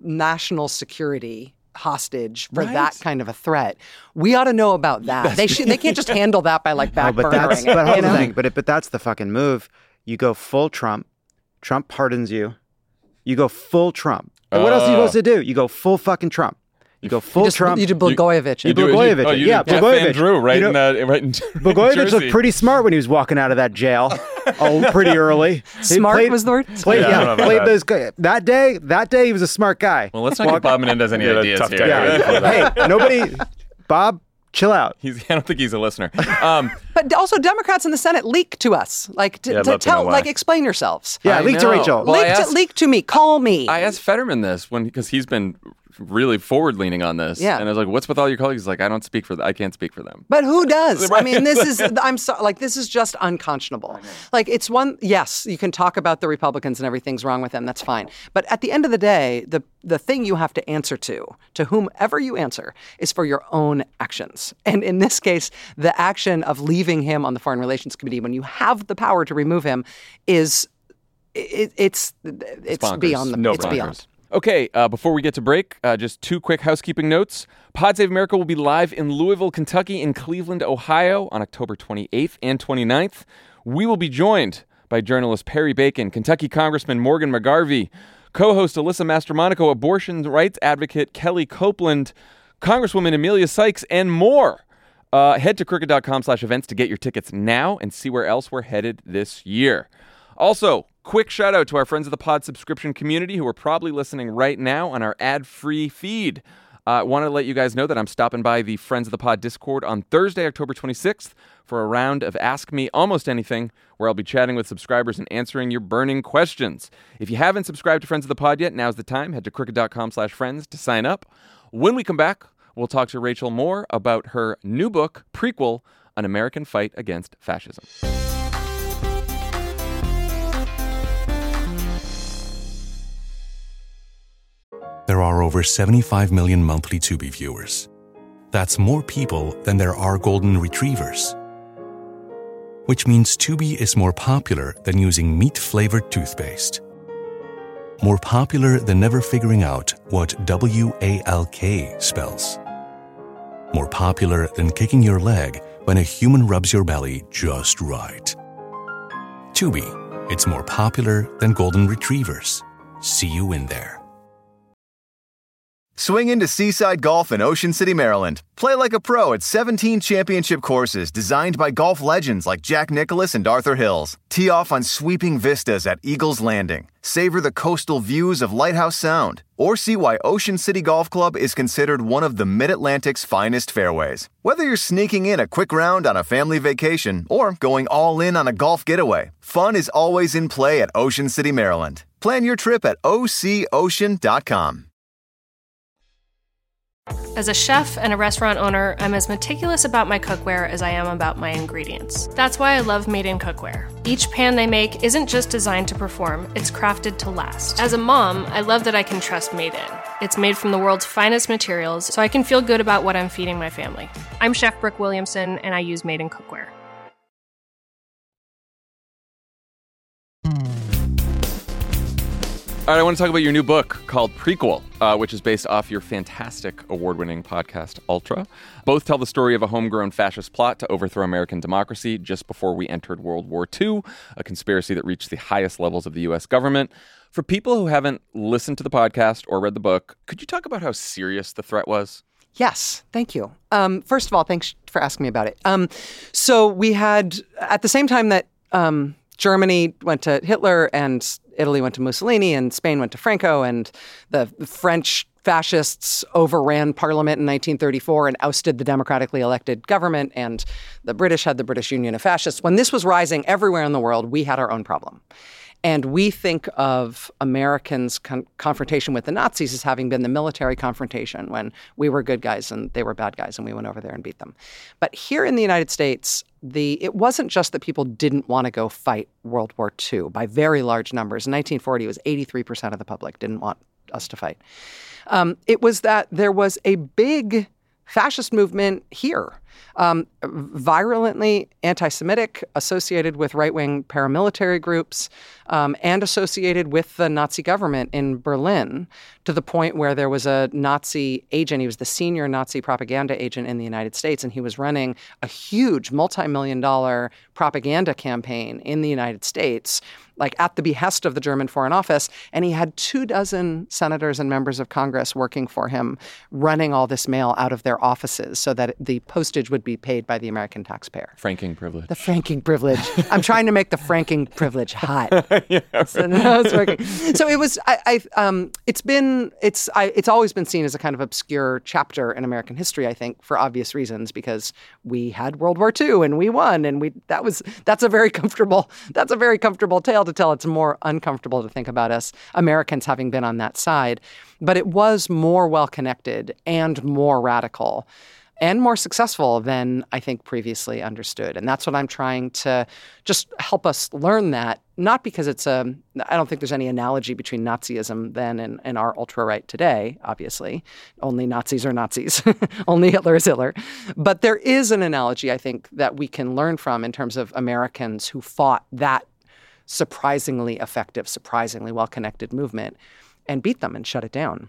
national security hostage for Right. that kind of a threat. We ought to know about that. They should. They can't just handle that by like No, but backburnering that's it. but you hold know? the thing. But it, but that's the fucking move. You go full Trump. Trump pardons you. You go full Trump. And what else are you Oh. supposed to do? You go full fucking Trump. You go full You just- Trump. you do Blagojevich. You, You do do- Blagojevich. oh, you yeah, do Jeff Blagojevich. Van Drew right You in know, uh, right in Blagojevich Jersey. looked pretty smart when he was walking out of that jail. Oh, pretty early. He Smart played- was the word? Played, Yeah, I yeah, don't know about played that. those guys. That day, that day he was a smart guy. Well, let's not give Bob Menendez any Yeah, ideas tough here. guy. Yeah. Hey, nobody. Bob, chill out. He's, I don't think he's a listener. Um, But also, Democrats in the Senate leak to us, like to, Yeah, I'd to love to tell, know why. like explain yourselves. Yeah, I leak to know. Rachel. Well, I leak, asked- to, leak to me. Call me. I asked Fetterman this when because he's been really forward leaning on this. Yeah. And I was like, "What's with all your colleagues?" He's like, "I don't speak for them. I can't speak for them." But who does? I Right. mean, this is, I'm so, like, this is just unconscionable. Like, it's one, yes, you can talk about the Republicans and everything's wrong with them. That's fine. But at the end of the day, the, the thing you have to answer to, to whomever you answer, is for your own actions. And in this case, the action of leaving him on the Foreign Relations Committee when you have the power to remove him is, it, it's, it's bonkers. beyond the, No it's bonkers. beyond. Okay, uh, before we get to break, uh, just two quick housekeeping notes. Pod Save America will be live in Louisville, Kentucky, and Cleveland, Ohio on October twenty-eighth and twenty-ninth. We will be joined by journalist Perry Bacon, Kentucky Congressman Morgan McGarvey, co-host Alyssa Mastromonaco, abortion rights advocate Kelly Copeland, Congresswoman Amelia Sykes, and more. Uh, head to crooked.com slash events to get your tickets now and see where else we're headed this year. Also, quick shout out to our Friends of the Pod subscription community who are probably listening right now on our ad-free feed. I uh, want to let you guys know that I'm stopping by the Friends of the Pod Discord on Thursday, October twenty-sixth for a round of Ask Me Almost Anything, where I'll be chatting with subscribers and answering your burning questions. If you haven't subscribed to Friends of the Pod yet, now's the time. Head to crooked.com slash friends to sign up. When we come back, we'll talk to Rachel more about her new book, Prequel, An American Fight Against Fascism. There are over seventy-five million monthly Tubi viewers. That's more people than there are golden retrievers. Which means Tubi is more popular than using meat-flavored toothpaste. More popular than never figuring out what W A L K spells. More popular than kicking your leg when a human rubs your belly just right. Tubi, it's more popular than golden retrievers. See you in there. Swing into Seaside Golf in Ocean City, Maryland. Play like a pro at seventeen championship courses designed by golf legends like Jack Nicklaus and Arthur Hills. Tee off on sweeping vistas at Eagles Landing. Savor the coastal views of Lighthouse Sound. Or see why Ocean City Golf Club is considered one of the Mid-Atlantic's finest fairways. Whether you're sneaking in a quick round on a family vacation or going all in on a golf getaway, fun is always in play at Ocean City, Maryland. Plan your trip at O C ocean dot com. As a chef and a restaurant owner, I'm as meticulous about my cookware as I am about my ingredients. That's why I love Made in Cookware. Each pan they make isn't just designed to perform, it's crafted to last. As a mom, I love that I can trust Made in. It's made from the world's finest materials, so I can feel good about what I'm feeding my family. I'm Chef Brooke Williamson, and I use Made in Cookware. All right, I want to talk about your new book called Prequel, uh, which is based off your fantastic award-winning podcast, Ultra. Both tell the story of a homegrown fascist plot to overthrow American democracy just before we entered World War Two, a conspiracy that reached the highest levels of the U S government. For people who haven't listened to the podcast or read the book, could you talk about how serious the threat was? Yes, thank you. Um, first of all, thanks for asking me about it. Um, so we had, at the same time that um, Germany went to Hitler and Italy went to Mussolini and Spain went to Franco and the French fascists overran parliament in nineteen thirty-four and ousted the democratically elected government, and the British had the British Union of Fascists. When this was rising everywhere in the world, we had our own problem. And we think of Americans' con- confrontation with the Nazis as having been the military confrontation when we were good guys and they were bad guys and we went over there and beat them. But here in the United States, the it wasn't just that people didn't want to go fight World War Two by very large numbers. In nineteen forty, it was eighty-three percent of the public didn't want us to fight. Um, it was that there was a big fascist movement here. Um, virulently anti-Semitic, associated with right-wing paramilitary groups, um, and associated with the Nazi government in Berlin, to the point where there was a Nazi agent. He was the senior Nazi propaganda agent in the United States, and he was running a huge multi-million dollar propaganda campaign in the United States, like at the behest of the German Foreign Office. And he had two dozen senators and members of Congress working for him, running all this mail out of their offices so that the postage would be paid by the American taxpayer. Franking privilege. The franking privilege. I'm trying to make the franking privilege hot. yeah, so, no, it's working. So it was. I. I um. It's been. It's. I. It's always been seen as a kind of obscure chapter in American history. I think for obvious reasons, because we had World War Two and we won, and we. That was. That's a very comfortable. That's a very comfortable tale to tell. It's more uncomfortable to think about us Americans having been on that side, but it was more well connected and more radical and more successful than I think previously understood. And that's what I'm trying to just help us learn that, not because it's a, I don't think there's any analogy between Nazism then and, and our ultra-right today, obviously. Only Nazis are Nazis. Only Hitler is Hitler. But there is an analogy, I think, that we can learn from in terms of Americans who fought that surprisingly effective, surprisingly well-connected movement and beat them and shut it down.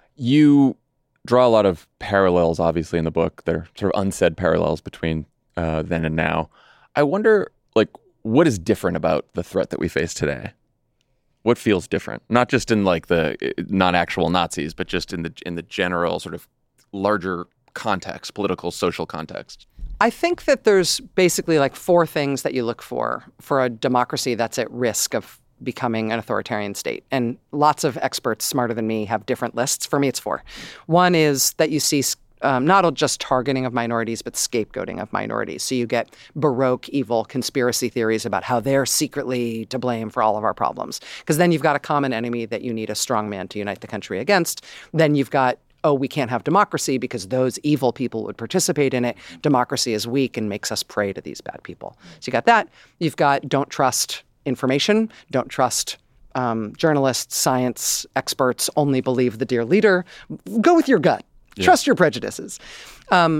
You draw a lot of parallels, obviously, in the book. That are sort of unsaid parallels between uh, then and now. I wonder, like, what is different about the threat that we face today? What feels different? Not just in like the non-actual Nazis, but just in the in the general sort of larger context, political, social context. I think that there's basically like four things that you look for for a democracy that's at risk of becoming an authoritarian state. And lots of experts smarter than me have different lists. For me, it's four. One is that you see um, not just targeting of minorities, but scapegoating of minorities. So you get Baroque, evil conspiracy theories about how they're secretly to blame for all of our problems. Because then you've got a common enemy that you need a strong man to unite the country against. Then you've got, oh, we can't have democracy because those evil people would participate in it. Democracy is weak and makes us prey to these bad people. So you got that. You've got don't trust information, don't trust um, journalists, science experts, only believe the dear leader. Go with your gut. Yeah. Trust your prejudices. Um,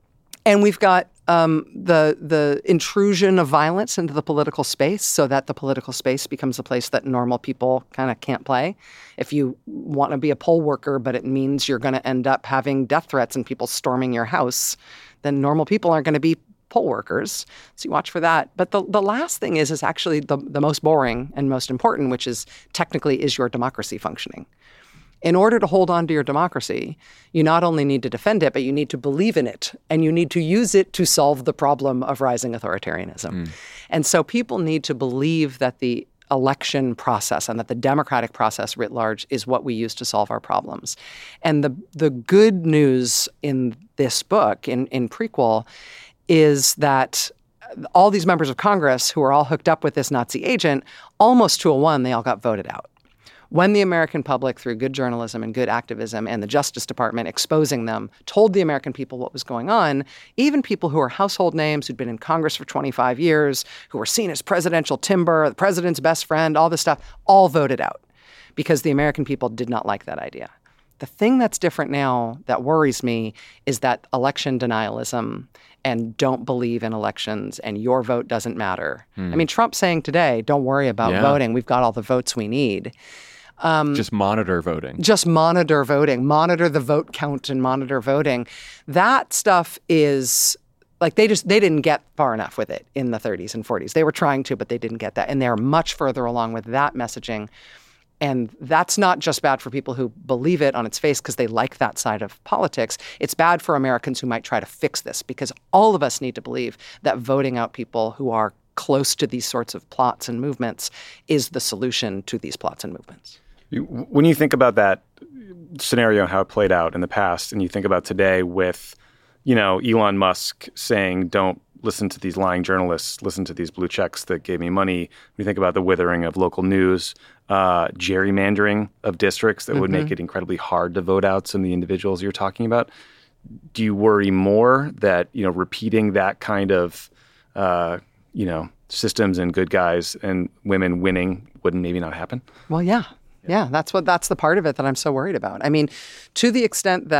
and we've got um, the the intrusion of violence into the political space so that the political space becomes a place that normal people kind of can't play. If you want to be a poll worker, but it means you're going to end up having death threats and people storming your house, then normal people aren't going to be poll workers. So you watch for that. But the, the last thing is is actually the, the most boring and most important, which is technically, is your democracy functioning? In order to hold on to your democracy, you not only need to defend it, but you need to believe in it, and you need to use it to solve the problem of rising authoritarianism. Mm. And so people need to believe that the election process and that the democratic process writ large is what we use to solve our problems. And the the good news in this book, in, in Prequel, is that all these members of Congress who are all hooked up with this Nazi agent, almost to a one, they all got voted out. When the American public, through good journalism and good activism and the Justice Department exposing them, told the American people what was going on, even people who are household names, who'd been in Congress for twenty-five years, who were seen as presidential timber, the president's best friend, all this stuff, all voted out because the American people did not like that idea. The thing that's different now that worries me is that election denialism and don't believe in elections and your vote doesn't matter. Hmm. I mean, Trump's saying today, don't worry about yeah. voting. We've got all the votes we need. Um, just monitor voting. Just monitor voting. Monitor the vote count and monitor voting. That stuff is like they just they didn't get far enough with it in the thirties and forties. They were trying to, but they didn't get that. And they're much further along with that messaging. And that's not just bad for people who believe it on its face because they like that side of politics. It's bad for Americans who might try to fix this because all of us need to believe that voting out people who are close to these sorts of plots and movements is the solution to these plots and movements. When you think about that scenario, how it played out in the past, and you think about today with, you know, Elon Musk saying, don't listen to these lying journalists, listen to these blue checks that gave me money. When you think about the withering of local news, uh, gerrymandering of districts that mm-hmm. would make it incredibly hard to vote out some of the individuals you're talking about. Do you worry more that, you know, repeating that kind of, uh, you know, systems and good guys and women winning would maybe not happen? Well, yeah. Yeah, that's what that's the part of it that I'm so worried about. I mean, to the extent that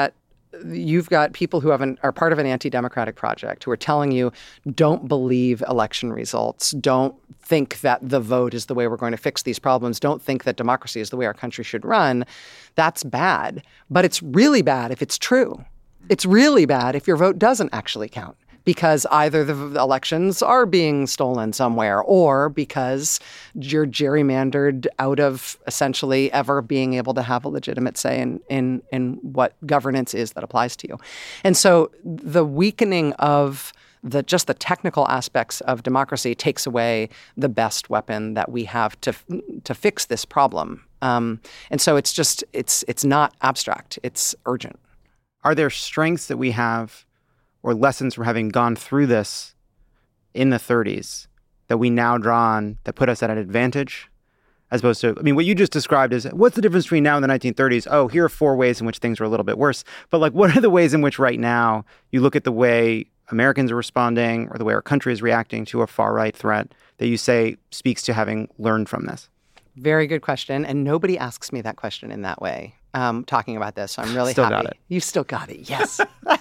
you've got people who have an, are part of an anti-democratic project who are telling you, don't believe election results. Don't think that the vote is the way we're going to fix these problems. Don't think that democracy is the way our country should run. That's bad. But it's really bad if it's true. It's really bad if your vote doesn't actually count, because either the elections are being stolen somewhere or because you're gerrymandered out of essentially ever being able to have a legitimate say in, in, in what governance is that applies to you. And so the weakening of the just the technical aspects of democracy takes away the best weapon that we have to to fix this problem. Um, and so it's just, it's it's not abstract, it's urgent. Are there strengths that we have or lessons from having gone through this in the thirties that we now draw on that put us at an advantage? As opposed to, I mean, what you just described is, what's the difference between now and the nineteen thirties? Oh, here are four ways in which things are a little bit worse. But like, what are the ways in which right now you look at the way Americans are responding or the way our country is reacting to a far-right threat that you say speaks to having learned from this? Very good question. And nobody asks me that question in that way, um, talking about this. So I'm really still happy. Got it. You still got it. Yes.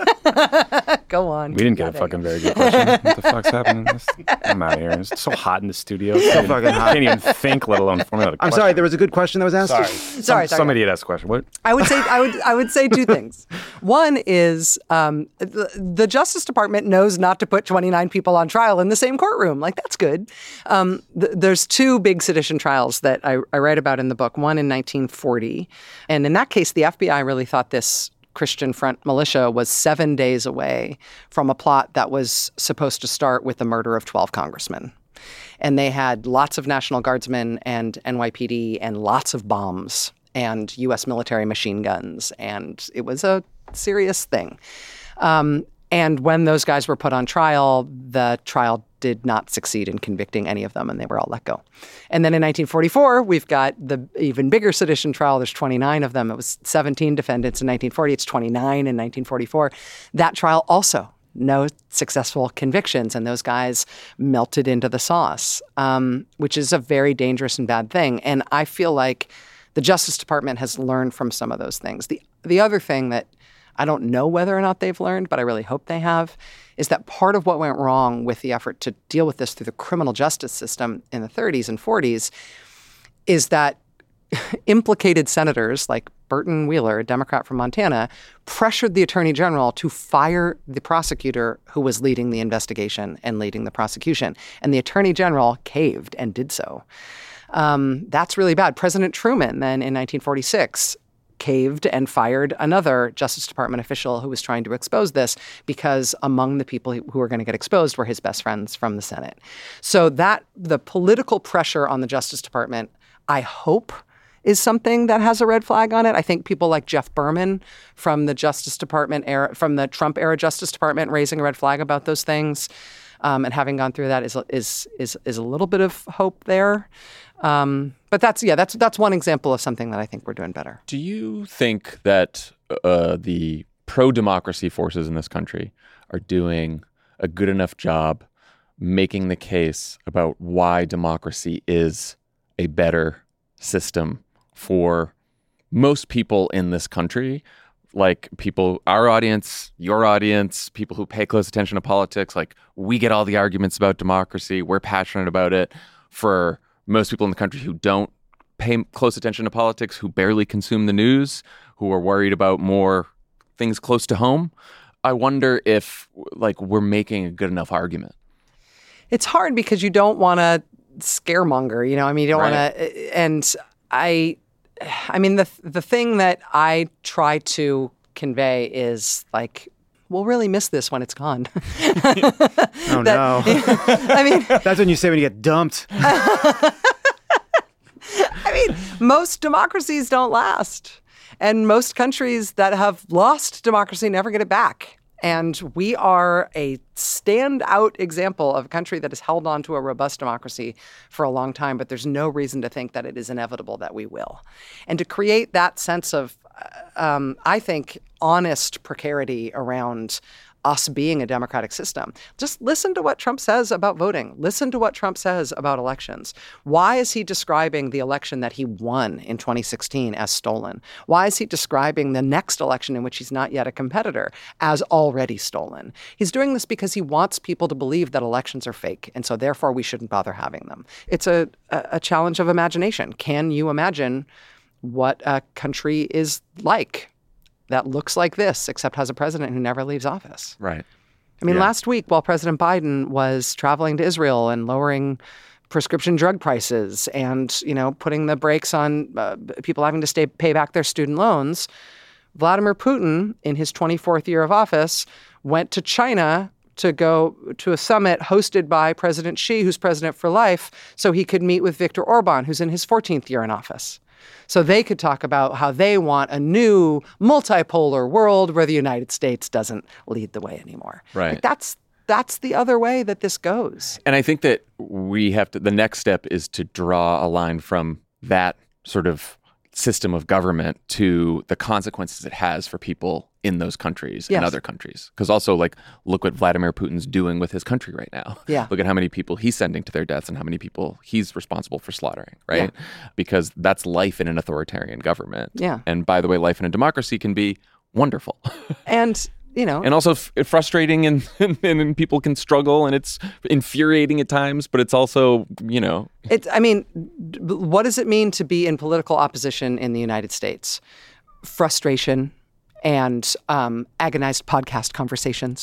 Go on. We didn't get a it. fucking very good question. What the fuck's happening? This, I'm out of here. It's so hot in the studio. So fucking I hot. can't even think, let alone formulate a I'm question. sorry. There was a good question that was asked. Sorry. Sorry. Some, sorry. Somebody had asked a question. What? I would say I would I would say two things. One is um, the, the Justice Department knows not to put twenty-nine people on trial in the same courtroom. Like, that's good. Um, th- there's two big sedition trials that I, I write about in the book. One in nineteen forty, and in that case, the F B I really thought this Christian Front militia was seven days away from a plot that was supposed to start with the murder of twelve congressmen. And they had lots of National Guardsmen and N Y P D and lots of bombs and U S military machine guns. And it was a serious thing. Um, and when those guys were put on trial, the trial did not succeed in convicting any of them, and they were all let go. And then in nineteen forty-four, we've got the even bigger sedition trial. There's twenty-nine of them. It was seventeen defendants in nineteen forty. It's twenty-nine in nineteen forty-four. That trial also, no successful convictions, and those guys melted into the sauce, um, which is a very dangerous and bad thing. And I feel like the Justice Department has learned from some of those things. The the other thing that I don't know whether or not they've learned, but I really hope they have, is that part of what went wrong with the effort to deal with this through the criminal justice system in the thirties and forties is that implicated senators like Burton Wheeler, a Democrat from Montana, pressured the attorney general to fire the prosecutor who was leading the investigation and leading the prosecution. And the attorney general caved and did so. Um, that's really bad. President Truman then in nineteen forty-six caved and fired another Justice Department official who was trying to expose this because among the people who were going to get exposed were his best friends from the Senate. So that the political pressure on the Justice Department, I hope, is something that has a red flag on it. I think people like Jeff Berman from the Justice Department era, from the Trump era Justice Department, raising a red flag about those things, um, and having gone through that is is is is a little bit of hope there. Um, but that's yeah, that's that's one example of something that I think we're doing better. Do you think that uh, the pro-democracy forces in this country are doing a good enough job making the case about why democracy is a better system for most people in this country? Like people, our audience, your audience, people who pay close attention to politics, like we get all the arguments about democracy. We're passionate about it. For most people in the country who don't pay close attention to politics, who barely consume the news, who are worried about more things close to home, I wonder if like we're making a good enough argument. It's hard because you don't want to scaremonger, you know, I mean, you don't Right. want to, and I, I mean, the the thing that I try to convey is like, we'll really miss this when it's gone. Oh, that, no. I mean, that's when you say when you get dumped. I mean, most democracies don't last. And most countries that have lost democracy never get it back. And we are a standout example of a country that has held on to a robust democracy for a long time, but there's no reason to think that it is inevitable that we will. And to create that sense of, um, I think, honest precarity around us being a democratic system. Just listen to what Trump says about voting. Listen to what Trump says about elections. Why is he describing the election that he won in twenty sixteen as stolen? Why is he describing the next election in which he's not yet a competitor as already stolen? He's doing this because he wants people to believe that elections are fake, and so therefore we shouldn't bother having them. It's a, a, a challenge of imagination. Can you imagine what a country is like that looks like this, except has a president who never leaves office? Right. I mean, Yeah. last week, while President Biden was traveling to Israel and lowering prescription drug prices and, you know, putting the brakes on uh, people having to stay pay back their student loans, Vladimir Putin, in his twenty-fourth year of office, went to China to go to a summit hosted by President Xi, who's president for life, so he could meet with Viktor Orban, who's in his fourteenth year in office. So they could talk about how they want a new multipolar world where the United States doesn't lead the way anymore. Right. Like that's that's the other way that this goes. And I think that we have to, the next step is to draw a line from that sort of system of government to the consequences it has for people in those countries Yes. and other countries. Because also, like, look what Vladimir Putin's doing with his country right now. Yeah. Look at how many people he's sending to their deaths and how many people he's responsible for slaughtering, right? Yeah. Because that's life in an authoritarian government. Yeah. And by the way, life in a democracy can be wonderful. And, you know, And also f- frustrating and, and, and people can struggle and it's infuriating at times, but it's also, you know. It's, I mean, d- what does it mean to be in political opposition in the United States? Frustration and um, agonized podcast conversations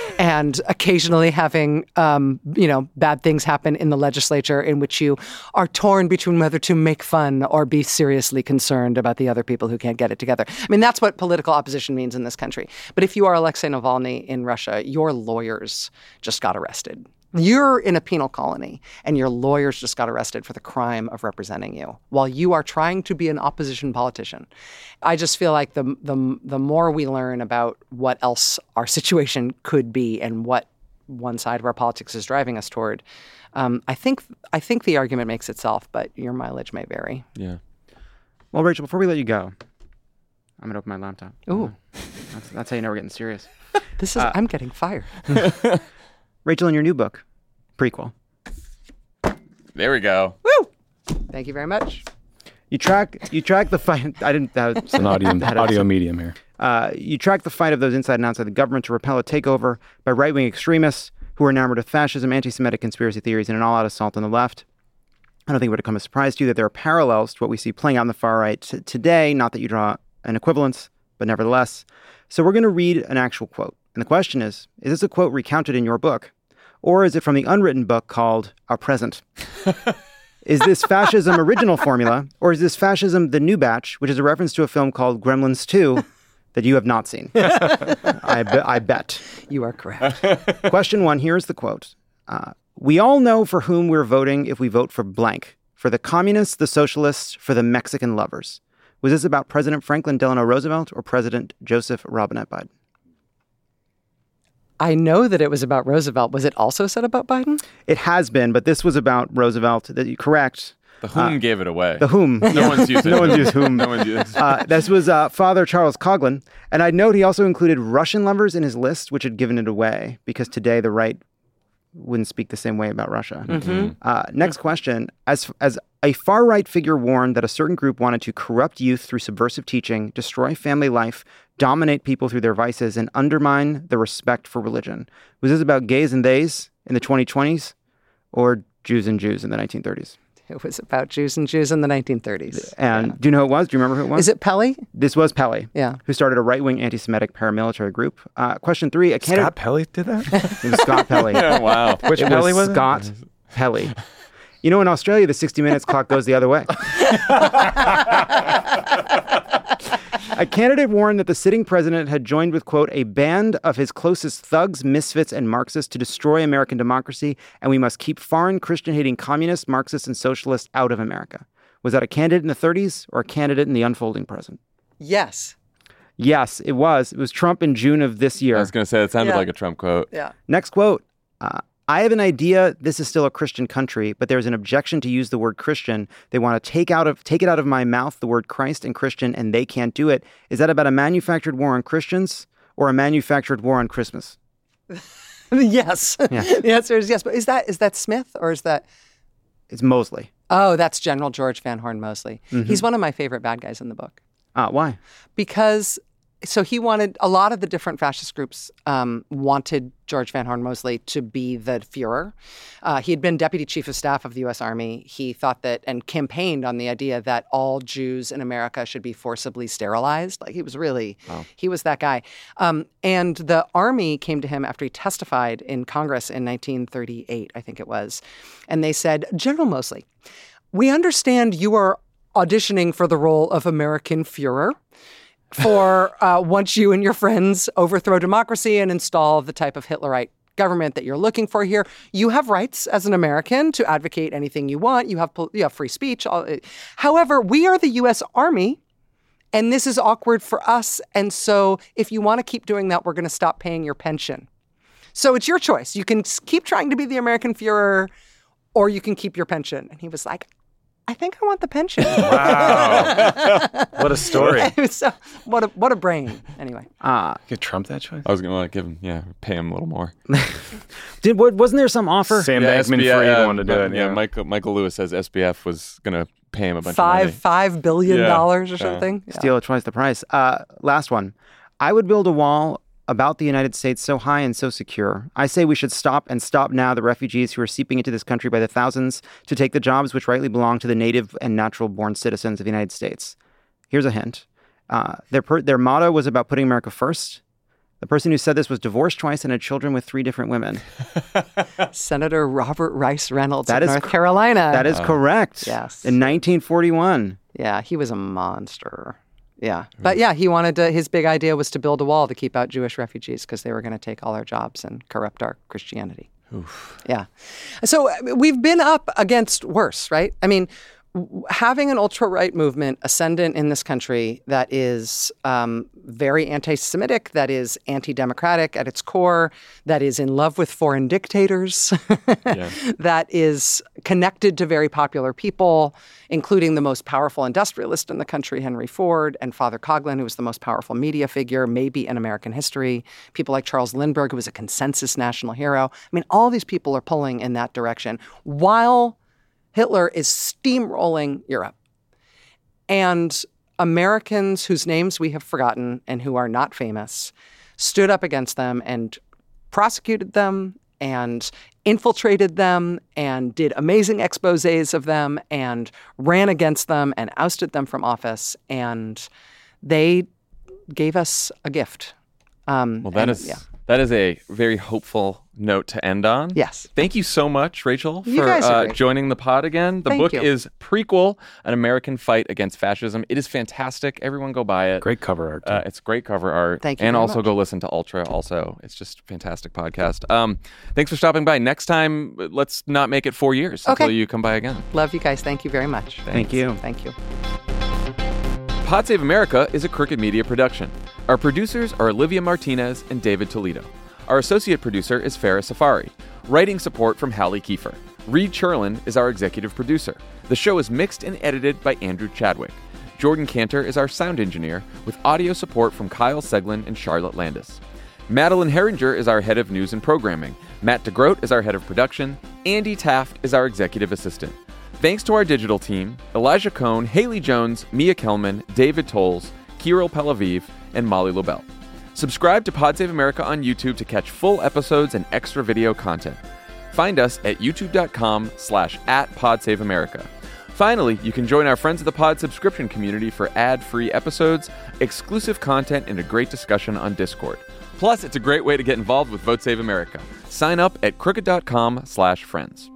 and occasionally having, um, you know, bad things happen in the legislature in which you are torn between whether to make fun or be seriously concerned about the other people who can't get it together. I mean, that's what political opposition means in this country. But if you are Alexei Navalny in Russia, your lawyers just got arrested. You're in a penal colony and your lawyers just got arrested for the crime of representing you while you are trying to be an opposition politician. I just feel like the the the more we learn about what else our situation could be and what one side of our politics is driving us toward, um, I think I think the argument makes itself, but your mileage may vary. Yeah. Well, Rachel, before we let you go, I'm going to open my laptop. Ooh. That's, that's how you know we're getting serious. This is, Uh, I'm getting fired. Rachel, in your new book, Prequel. There we go. Woo! Thank you very much. You track you track the fight. I didn't. That It's an audio, audio medium here. Uh, you track the fight of those inside and outside the government to repel a takeover by right-wing extremists who are enamored with fascism, anti-Semitic conspiracy theories, and an all-out assault on the left. I don't think it would come as a surprise to you that there are parallels to what we see playing out on the far right t- today. Not that you draw an equivalence, but nevertheless. So we're going to read an actual quote. And the question is, is this a quote recounted in your book? Or is it from the unwritten book called Our Present? Is this fascism original formula? Or is this fascism the new batch, which is a reference to a film called Gremlins two that you have not seen? I, be- I bet. You are correct. Question one, here's the quote. Uh, we all know for whom we're voting if we vote for blank. For the communists, the socialists, for the Mexican lovers. Was this about President Franklin Delano Roosevelt or President Joseph Robinette Biden? I know that it was about Roosevelt. Was it also said about Biden? It has been, but this was about Roosevelt. That you correct. The whom Uh, gave it away. The whom. No Yeah. one's used it. No one's used whom. No one's used Uh, this was uh, Father Charles Coughlin. And I note he also included Russian lovers in his list, which had given it away because today the right wouldn't speak the same way about Russia. Mhm. Uh, next question. As, as a far-right figure warned that a certain group wanted to corrupt youth through subversive teaching, destroy family life, dominate people through their vices, and undermine the respect for religion. Was this about gays and theys in the twenty twenties or Jews and Jews in the nineteen thirties? It was about Jews and Jews in the nineteen thirties. And Yeah. do you know who it was? Do you remember who it was? Is it Pele? This was Pele. Yeah. Who started a right-wing anti-Semitic paramilitary group. Uh, question three. A candidate... Scott Pelley did that? It was Scott Pele. Yeah, wow. Which it Pelley was was it? Scott Pele. You know, in Australia, the sixty minutes clock goes the other way. A candidate warned that the sitting president had joined with, quote, a band of his closest thugs, misfits, and Marxists to destroy American democracy, and we must keep foreign Christian-hating communists, Marxists, and socialists out of America. Was that a candidate in the thirties or a candidate in the unfolding present? Yes. Yes, it was. It was Trump in June of this year. I was going to say, it sounded Yeah. like a Trump quote. Yeah. Next quote. Uh, I have an idea this is still a Christian country, but there's an objection to use the word Christian. They want to take out of take it out of my mouth, the word Christ and Christian, and they can't do it. Is that about a manufactured war on Christians or a manufactured war on Christmas? Yes. Yeah. The answer is yes. But is that is that Smith or is that? It's Mosley. Oh, that's General George Van Horn Mosley. Mhm. He's one of my favorite bad guys in the book. Uh, why? Because so he wanted a lot of the different fascist groups um, wanted George Van Horn Mosley to be the Fuhrer. Uh, he had been deputy chief of staff of the U S Army. He thought that and campaigned on the idea that all Jews in America should be forcibly sterilized. Like he was really, Wow. he was that guy. Um, and the Army came to him after he testified in Congress in nineteen thirty-eight, I think it was. And they said, General Mosley, we understand you are auditioning for the role of American Fuhrer. For uh, once you and your friends overthrow democracy and install the type of Hitlerite government that you're looking for here, you have rights as an American to advocate anything you want. You have you have free speech. However, we are the U S Army, and this is awkward for us. And so if you want to keep doing that, we're going to stop paying your pension. So it's your choice. You can keep trying to be the American Fuhrer, or you can keep your pension. And he was like, I think I want the pension. Wow. What a story. So, what a what a brain. Anyway. Uh, Could Trump that choice? I was going to like give him, yeah, pay him a little more. Did wasn't there some offer? Sam yeah, Bankman S B F, Fried uh, wanted to do it. Yeah, Yeah, Michael Michael Lewis says S B F was going to pay him a bunch Five of money. five billion dollars Yeah, or yeah. something. Yeah. Steal at twice the price. Uh, last one. I would build a wall about the United States so high and so secure. I say we should stop and stop now the refugees who are seeping into this country by the thousands to take the jobs which rightly belong to the native and natural-born citizens of the United States. Here's a hint. Uh, their per- their motto was about putting America first. The person who said this was divorced twice and had children with three different women. Senator Robert Rice Reynolds That of is North cor- Carolina. That is correct. Yes. In nineteen forty-one. Yeah, he was a monster. Yeah. But yeah, he wanted to, his big idea was to build a wall to keep out Jewish refugees because they were going to take all our jobs and corrupt our Christianity. Oof. Yeah. So uh, we've been up against worse, right? I mean, w- having an ultra-right movement ascendant in this country that is um, very anti-Semitic, that is anti-democratic at its core, that is in love with foreign dictators, Yeah. that is connected to very popular people, including the most powerful industrialist in the country, Henry Ford, and Father Coughlin, who was the most powerful media figure, maybe in American history. People like Charles Lindbergh, who was a consensus national hero. I mean, all these people are pulling in that direction while Hitler is steamrolling Europe. And Americans whose names we have forgotten and who are not famous stood up against them and prosecuted them and infiltrated them and did amazing exposés of them and ran against them and ousted them from office. And they gave us a gift. Um, Well, that and, is yeah. that is a very hopeful note to end on. Yes. Thank you so much, Rachel, You for guys are uh, great. joining the pod again. The Thank book you. is Prequel, An American Fight Against Fascism. It is fantastic. Everyone go buy it. Great cover art. too. Uh, it's great cover art. Thank you And very also much. go listen to Ultra also. It's just a fantastic podcast. Um, thanks for stopping by. Next time, let's not make it four years Okay. until you come by again. Love you guys. Thank you very much. Thank you. Thank you. Pod Save America is a Crooked Media production. Our producers are Olivia Martinez and David Toledo. Our associate producer is Farah Safari. Writing support from Hallie Kiefer. Reed Cherlin is our executive producer. The show is mixed and edited by Andrew Chadwick. Jordan Cantor is our sound engineer, with audio support from Kyle Seglin and Charlotte Landis. Madeline Herringer is our head of news and programming. Matt DeGroat is our head of production. Andy Taft is our executive assistant. Thanks to our digital team, Elijah Cohn, Haley Jones, Mia Kelman, David Tolles, Kirill Pelaviv, and Molly Lobel. Subscribe to Pod Save America on YouTube to catch full episodes and extra video content. Find us at youtube.com slash at Pod Save America. Finally, you can join our Friends of the Pod subscription community for ad-free episodes, exclusive content, and a great discussion on Discord. Plus, it's a great way to get involved with Vote Save America. Sign up at crooked.com slash friends.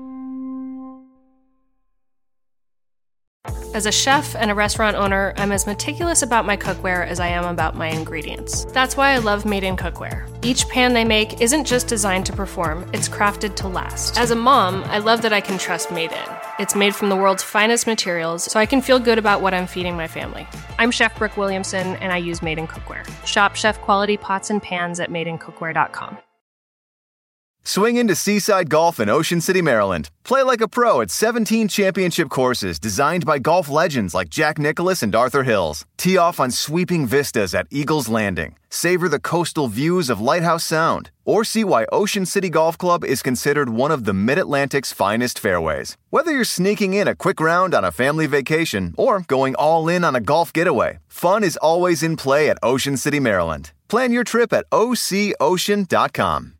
As a chef and a restaurant owner, I'm as meticulous about my cookware as I am about my ingredients. That's why I love Made in Cookware. Each pan they make isn't just designed to perform, it's crafted to last. As a mom, I love that I can trust Made in. It's made from the world's finest materials, so I can feel good about what I'm feeding my family. I'm Chef Brooke Williamson, and I use Made in Cookware. Shop chef quality pots and pans at made in cookware dot com. Swing into Seaside Golf in Ocean City, Maryland. Play like a pro at seventeen championship courses designed by golf legends like Jack Nicklaus and Arthur Hills. Tee off on sweeping vistas at Eagles Landing. Savor the coastal views of Lighthouse Sound. Or see why Ocean City Golf Club is considered one of the Mid-Atlantic's finest fairways. Whether you're sneaking in a quick round on a family vacation or going all in on a golf getaway, fun is always in play at Ocean City, Maryland. Plan your trip at O C ocean dot com.